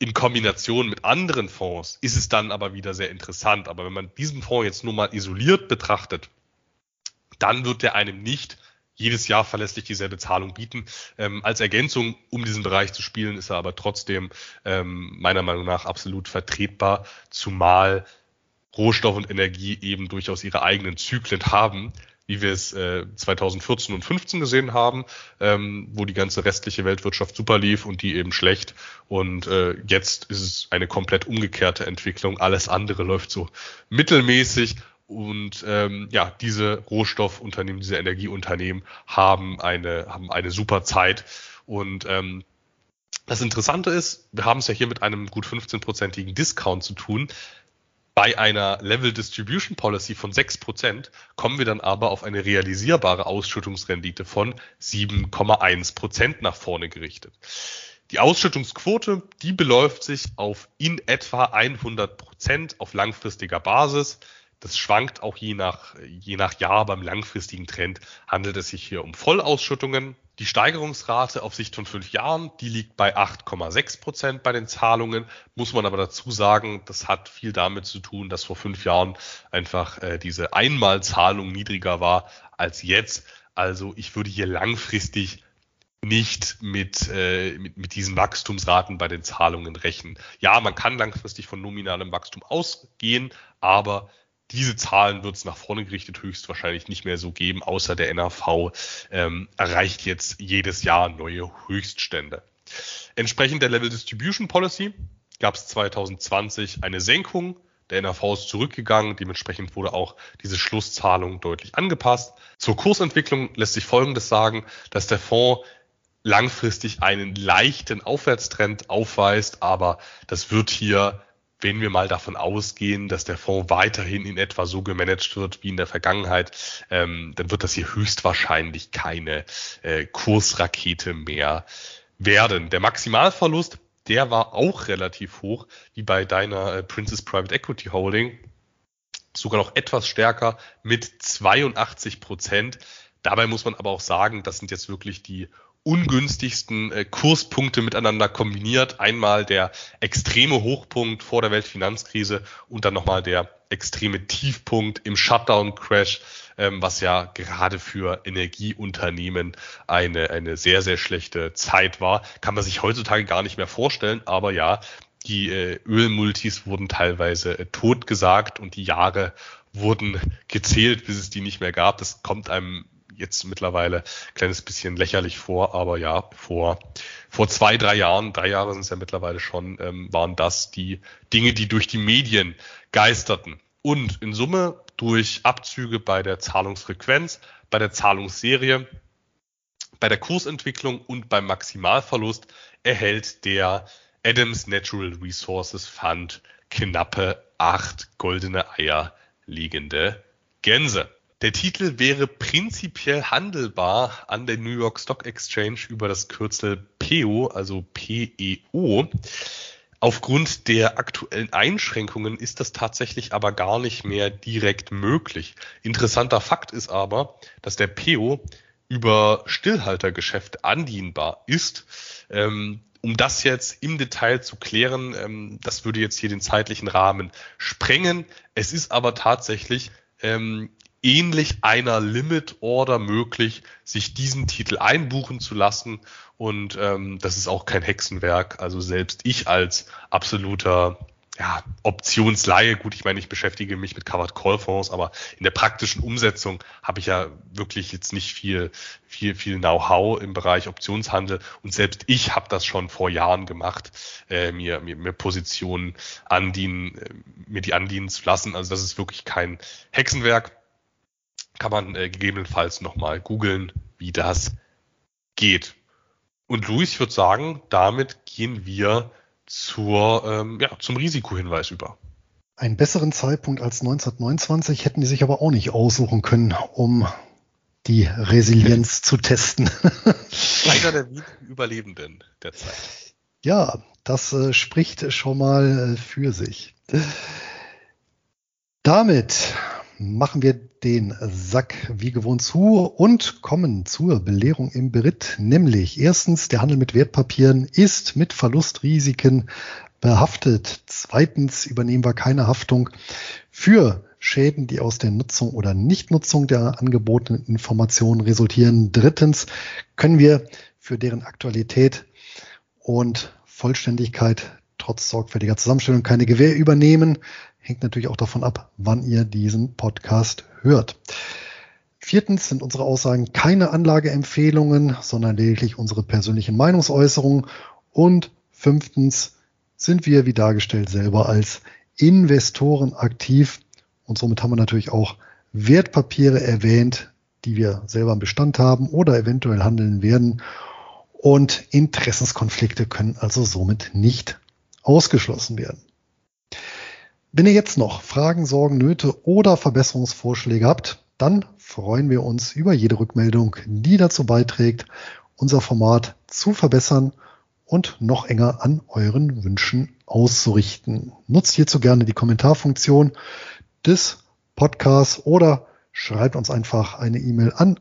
In Kombination mit anderen Fonds ist es dann aber wieder sehr interessant. Aber wenn man diesen Fonds jetzt nur mal isoliert betrachtet, dann wird der einem nicht jedes Jahr verlässlich dieselbe Zahlung bieten. Als Ergänzung, um diesen Bereich zu spielen, ist er aber trotzdem meiner Meinung nach absolut vertretbar, zumal Rohstoff und Energie eben durchaus ihre eigenen Zyklen haben, wie wir es 2014 und 2015 gesehen haben, wo die ganze restliche Weltwirtschaft super lief und die eben schlecht. Und jetzt ist es eine komplett umgekehrte Entwicklung. Alles andere läuft so mittelmäßig. Und diese Rohstoffunternehmen, diese Energieunternehmen haben eine super Zeit. Und das Interessante ist, wir haben es ja hier mit einem gut 15%igen Discount zu tun. Bei einer Level Distribution Policy von 6% kommen wir dann aber auf eine realisierbare Ausschüttungsrendite von 7,1% nach vorne gerichtet. Die Ausschüttungsquote, die beläuft sich auf in etwa 100% auf langfristiger Basis. Das schwankt auch je nach Jahr. Beim langfristigen Trend handelt es sich hier um Vollausschüttungen. Die Steigerungsrate auf Sicht von 5 Jahren, die liegt bei 8,6% bei den Zahlungen. Muss man aber dazu sagen, das hat viel damit zu tun, dass vor 5 Jahren einfach diese Einmalzahlung niedriger war als jetzt. Also ich würde hier langfristig nicht mit diesen Wachstumsraten bei den Zahlungen rechnen. Ja, man kann langfristig von nominalem Wachstum ausgehen, aber diese Zahlen wird es nach vorne gerichtet höchstwahrscheinlich nicht mehr so geben, außer der NAV erreicht jetzt jedes Jahr neue Höchststände. Entsprechend der Level Distribution Policy gab es 2020 eine Senkung. Der NAV ist zurückgegangen, dementsprechend wurde auch diese Schlusszahlung deutlich angepasst. Zur Kursentwicklung lässt sich Folgendes sagen, dass der Fonds langfristig einen leichten Aufwärtstrend aufweist, aber das wird hier, wenn wir mal davon ausgehen, dass der Fonds weiterhin in etwa so gemanagt wird wie in der Vergangenheit, dann wird das hier höchstwahrscheinlich keine Kursrakete mehr werden. Der Maximalverlust, der war auch relativ hoch, wie bei deiner Princess Private Equity Holding, sogar noch etwas stärker mit 82%. Dabei muss man aber auch sagen, das sind jetzt wirklich die ungünstigsten Kurspunkte miteinander kombiniert. Einmal der extreme Hochpunkt vor der Weltfinanzkrise und dann nochmal der extreme Tiefpunkt im Shutdown-Crash, was ja gerade für Energieunternehmen eine sehr, sehr schlechte Zeit war. Kann man sich heutzutage gar nicht mehr vorstellen, aber ja, die Ölmultis wurden teilweise totgesagt und die Jahre wurden gezählt, bis es die nicht mehr gab. Das kommt einem jetzt mittlerweile ein kleines bisschen lächerlich vor, aber ja, vor 2-3 Jahren, 3 Jahre sind es ja mittlerweile schon, waren das die Dinge, die durch die Medien geisterten. Und in Summe durch Abzüge bei der Zahlungsfrequenz, bei der Zahlungsserie, bei der Kursentwicklung und beim Maximalverlust erhält der Adams Natural Resources Fund knappe 8 goldene Eier liegende Gänse. Der Titel wäre prinzipiell handelbar an der New York Stock Exchange über das Kürzel PEO, also PEO. Aufgrund der aktuellen Einschränkungen ist das tatsächlich aber gar nicht mehr direkt möglich. Interessanter Fakt ist aber, dass der PEO über Stillhaltergeschäfte andienbar ist. Um das jetzt im Detail zu klären, das würde jetzt hier den zeitlichen Rahmen sprengen. Es ist aber tatsächlich ähnlich einer Limit Order möglich, sich diesen Titel einbuchen zu lassen. Und das ist auch kein Hexenwerk. Also selbst ich als absoluter Optionsleihe, gut, ich meine, ich beschäftige mich mit Covered Call Fonds, aber in der praktischen Umsetzung habe ich ja wirklich jetzt nicht viel Know-how im Bereich Optionshandel. Und selbst ich habe das schon vor Jahren gemacht, mir Positionen mir die andienen zu lassen. Also das ist wirklich kein Hexenwerk. Kann man gegebenenfalls nochmal googeln, wie das geht. Und Luis, ich würde sagen, damit gehen wir zum Risikohinweis über. Einen besseren Zeitpunkt als 1929 hätten die sich aber auch nicht aussuchen können, um die Resilienz zu testen. Einer der wenigen Überlebenden der Zeit. Ja, das spricht schon mal für sich. Damit machen wir den Sack wie gewohnt zu und kommen zur Belehrung im Beritt, nämlich erstens, der Handel mit Wertpapieren ist mit Verlustrisiken behaftet. Zweitens übernehmen wir keine Haftung für Schäden, die aus der Nutzung oder Nichtnutzung der angebotenen Informationen resultieren. Drittens können wir für deren Aktualität und Vollständigkeit trotz sorgfältiger Zusammenstellung keine Gewähr übernehmen. Hängt natürlich auch davon ab, wann ihr diesen Podcast hört. Viertens sind unsere Aussagen keine Anlageempfehlungen, sondern lediglich unsere persönlichen Meinungsäußerungen. Und fünftens sind wir, wie dargestellt, selber als Investoren aktiv. Und somit haben wir natürlich auch Wertpapiere erwähnt, die wir selber im Bestand haben oder eventuell handeln werden. Und Interessenskonflikte können also somit nicht ausgeschlossen werden. Wenn ihr jetzt noch Fragen, Sorgen, Nöte oder Verbesserungsvorschläge habt, dann freuen wir uns über jede Rückmeldung, die dazu beiträgt, unser Format zu verbessern und noch enger an euren Wünschen auszurichten. Nutzt hierzu gerne die Kommentarfunktion des Podcasts oder schreibt uns einfach eine E-Mail an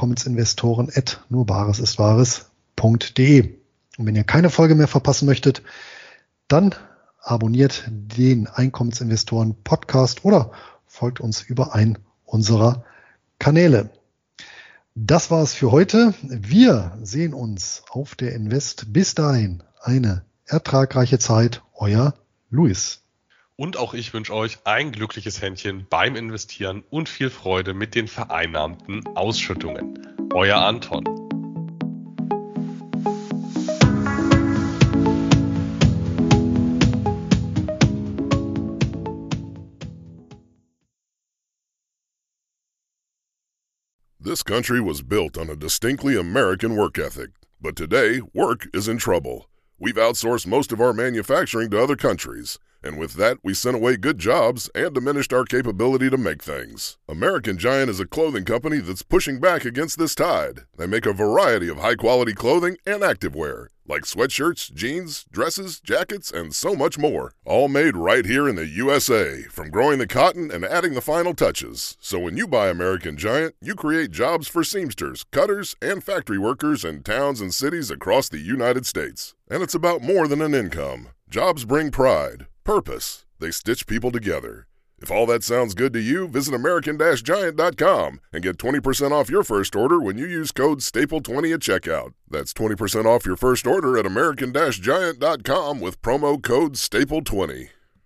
einkommensinvestoren@nurbaresistwahres.de. Und wenn ihr keine Folge mehr verpassen möchtet, dann abonniert den Einkommensinvestoren Podcast oder folgt uns über einen unserer Kanäle. Das war's für heute. Wir sehen uns auf der Invest. Bis dahin eine ertragreiche Zeit. Euer Luis. Und auch ich wünsche euch ein glückliches Händchen beim Investieren und viel Freude mit den vereinnahmten Ausschüttungen. Euer Anton. This country was built on a distinctly American work ethic, but today, work is in trouble. We've outsourced most of our manufacturing to other countries, and with that, we sent away good jobs and diminished our capability to make things. American Giant is a clothing company that's pushing back against this tide. They make a variety of high-quality clothing and activewear, like sweatshirts, jeans, dresses, jackets, and so much more. All made right here in the USA, from growing the cotton and adding the final touches. So when you buy American Giant, you create jobs for seamsters, cutters, and factory workers in towns and cities across the United States. And it's about more than an income. Jobs bring pride, purpose. They stitch people together. If all that sounds good to you, visit American-Giant.com and get 20% off your first order when you use code STAPLE20 at checkout. That's 20% off your first order at American-Giant.com with promo code STAPLE20.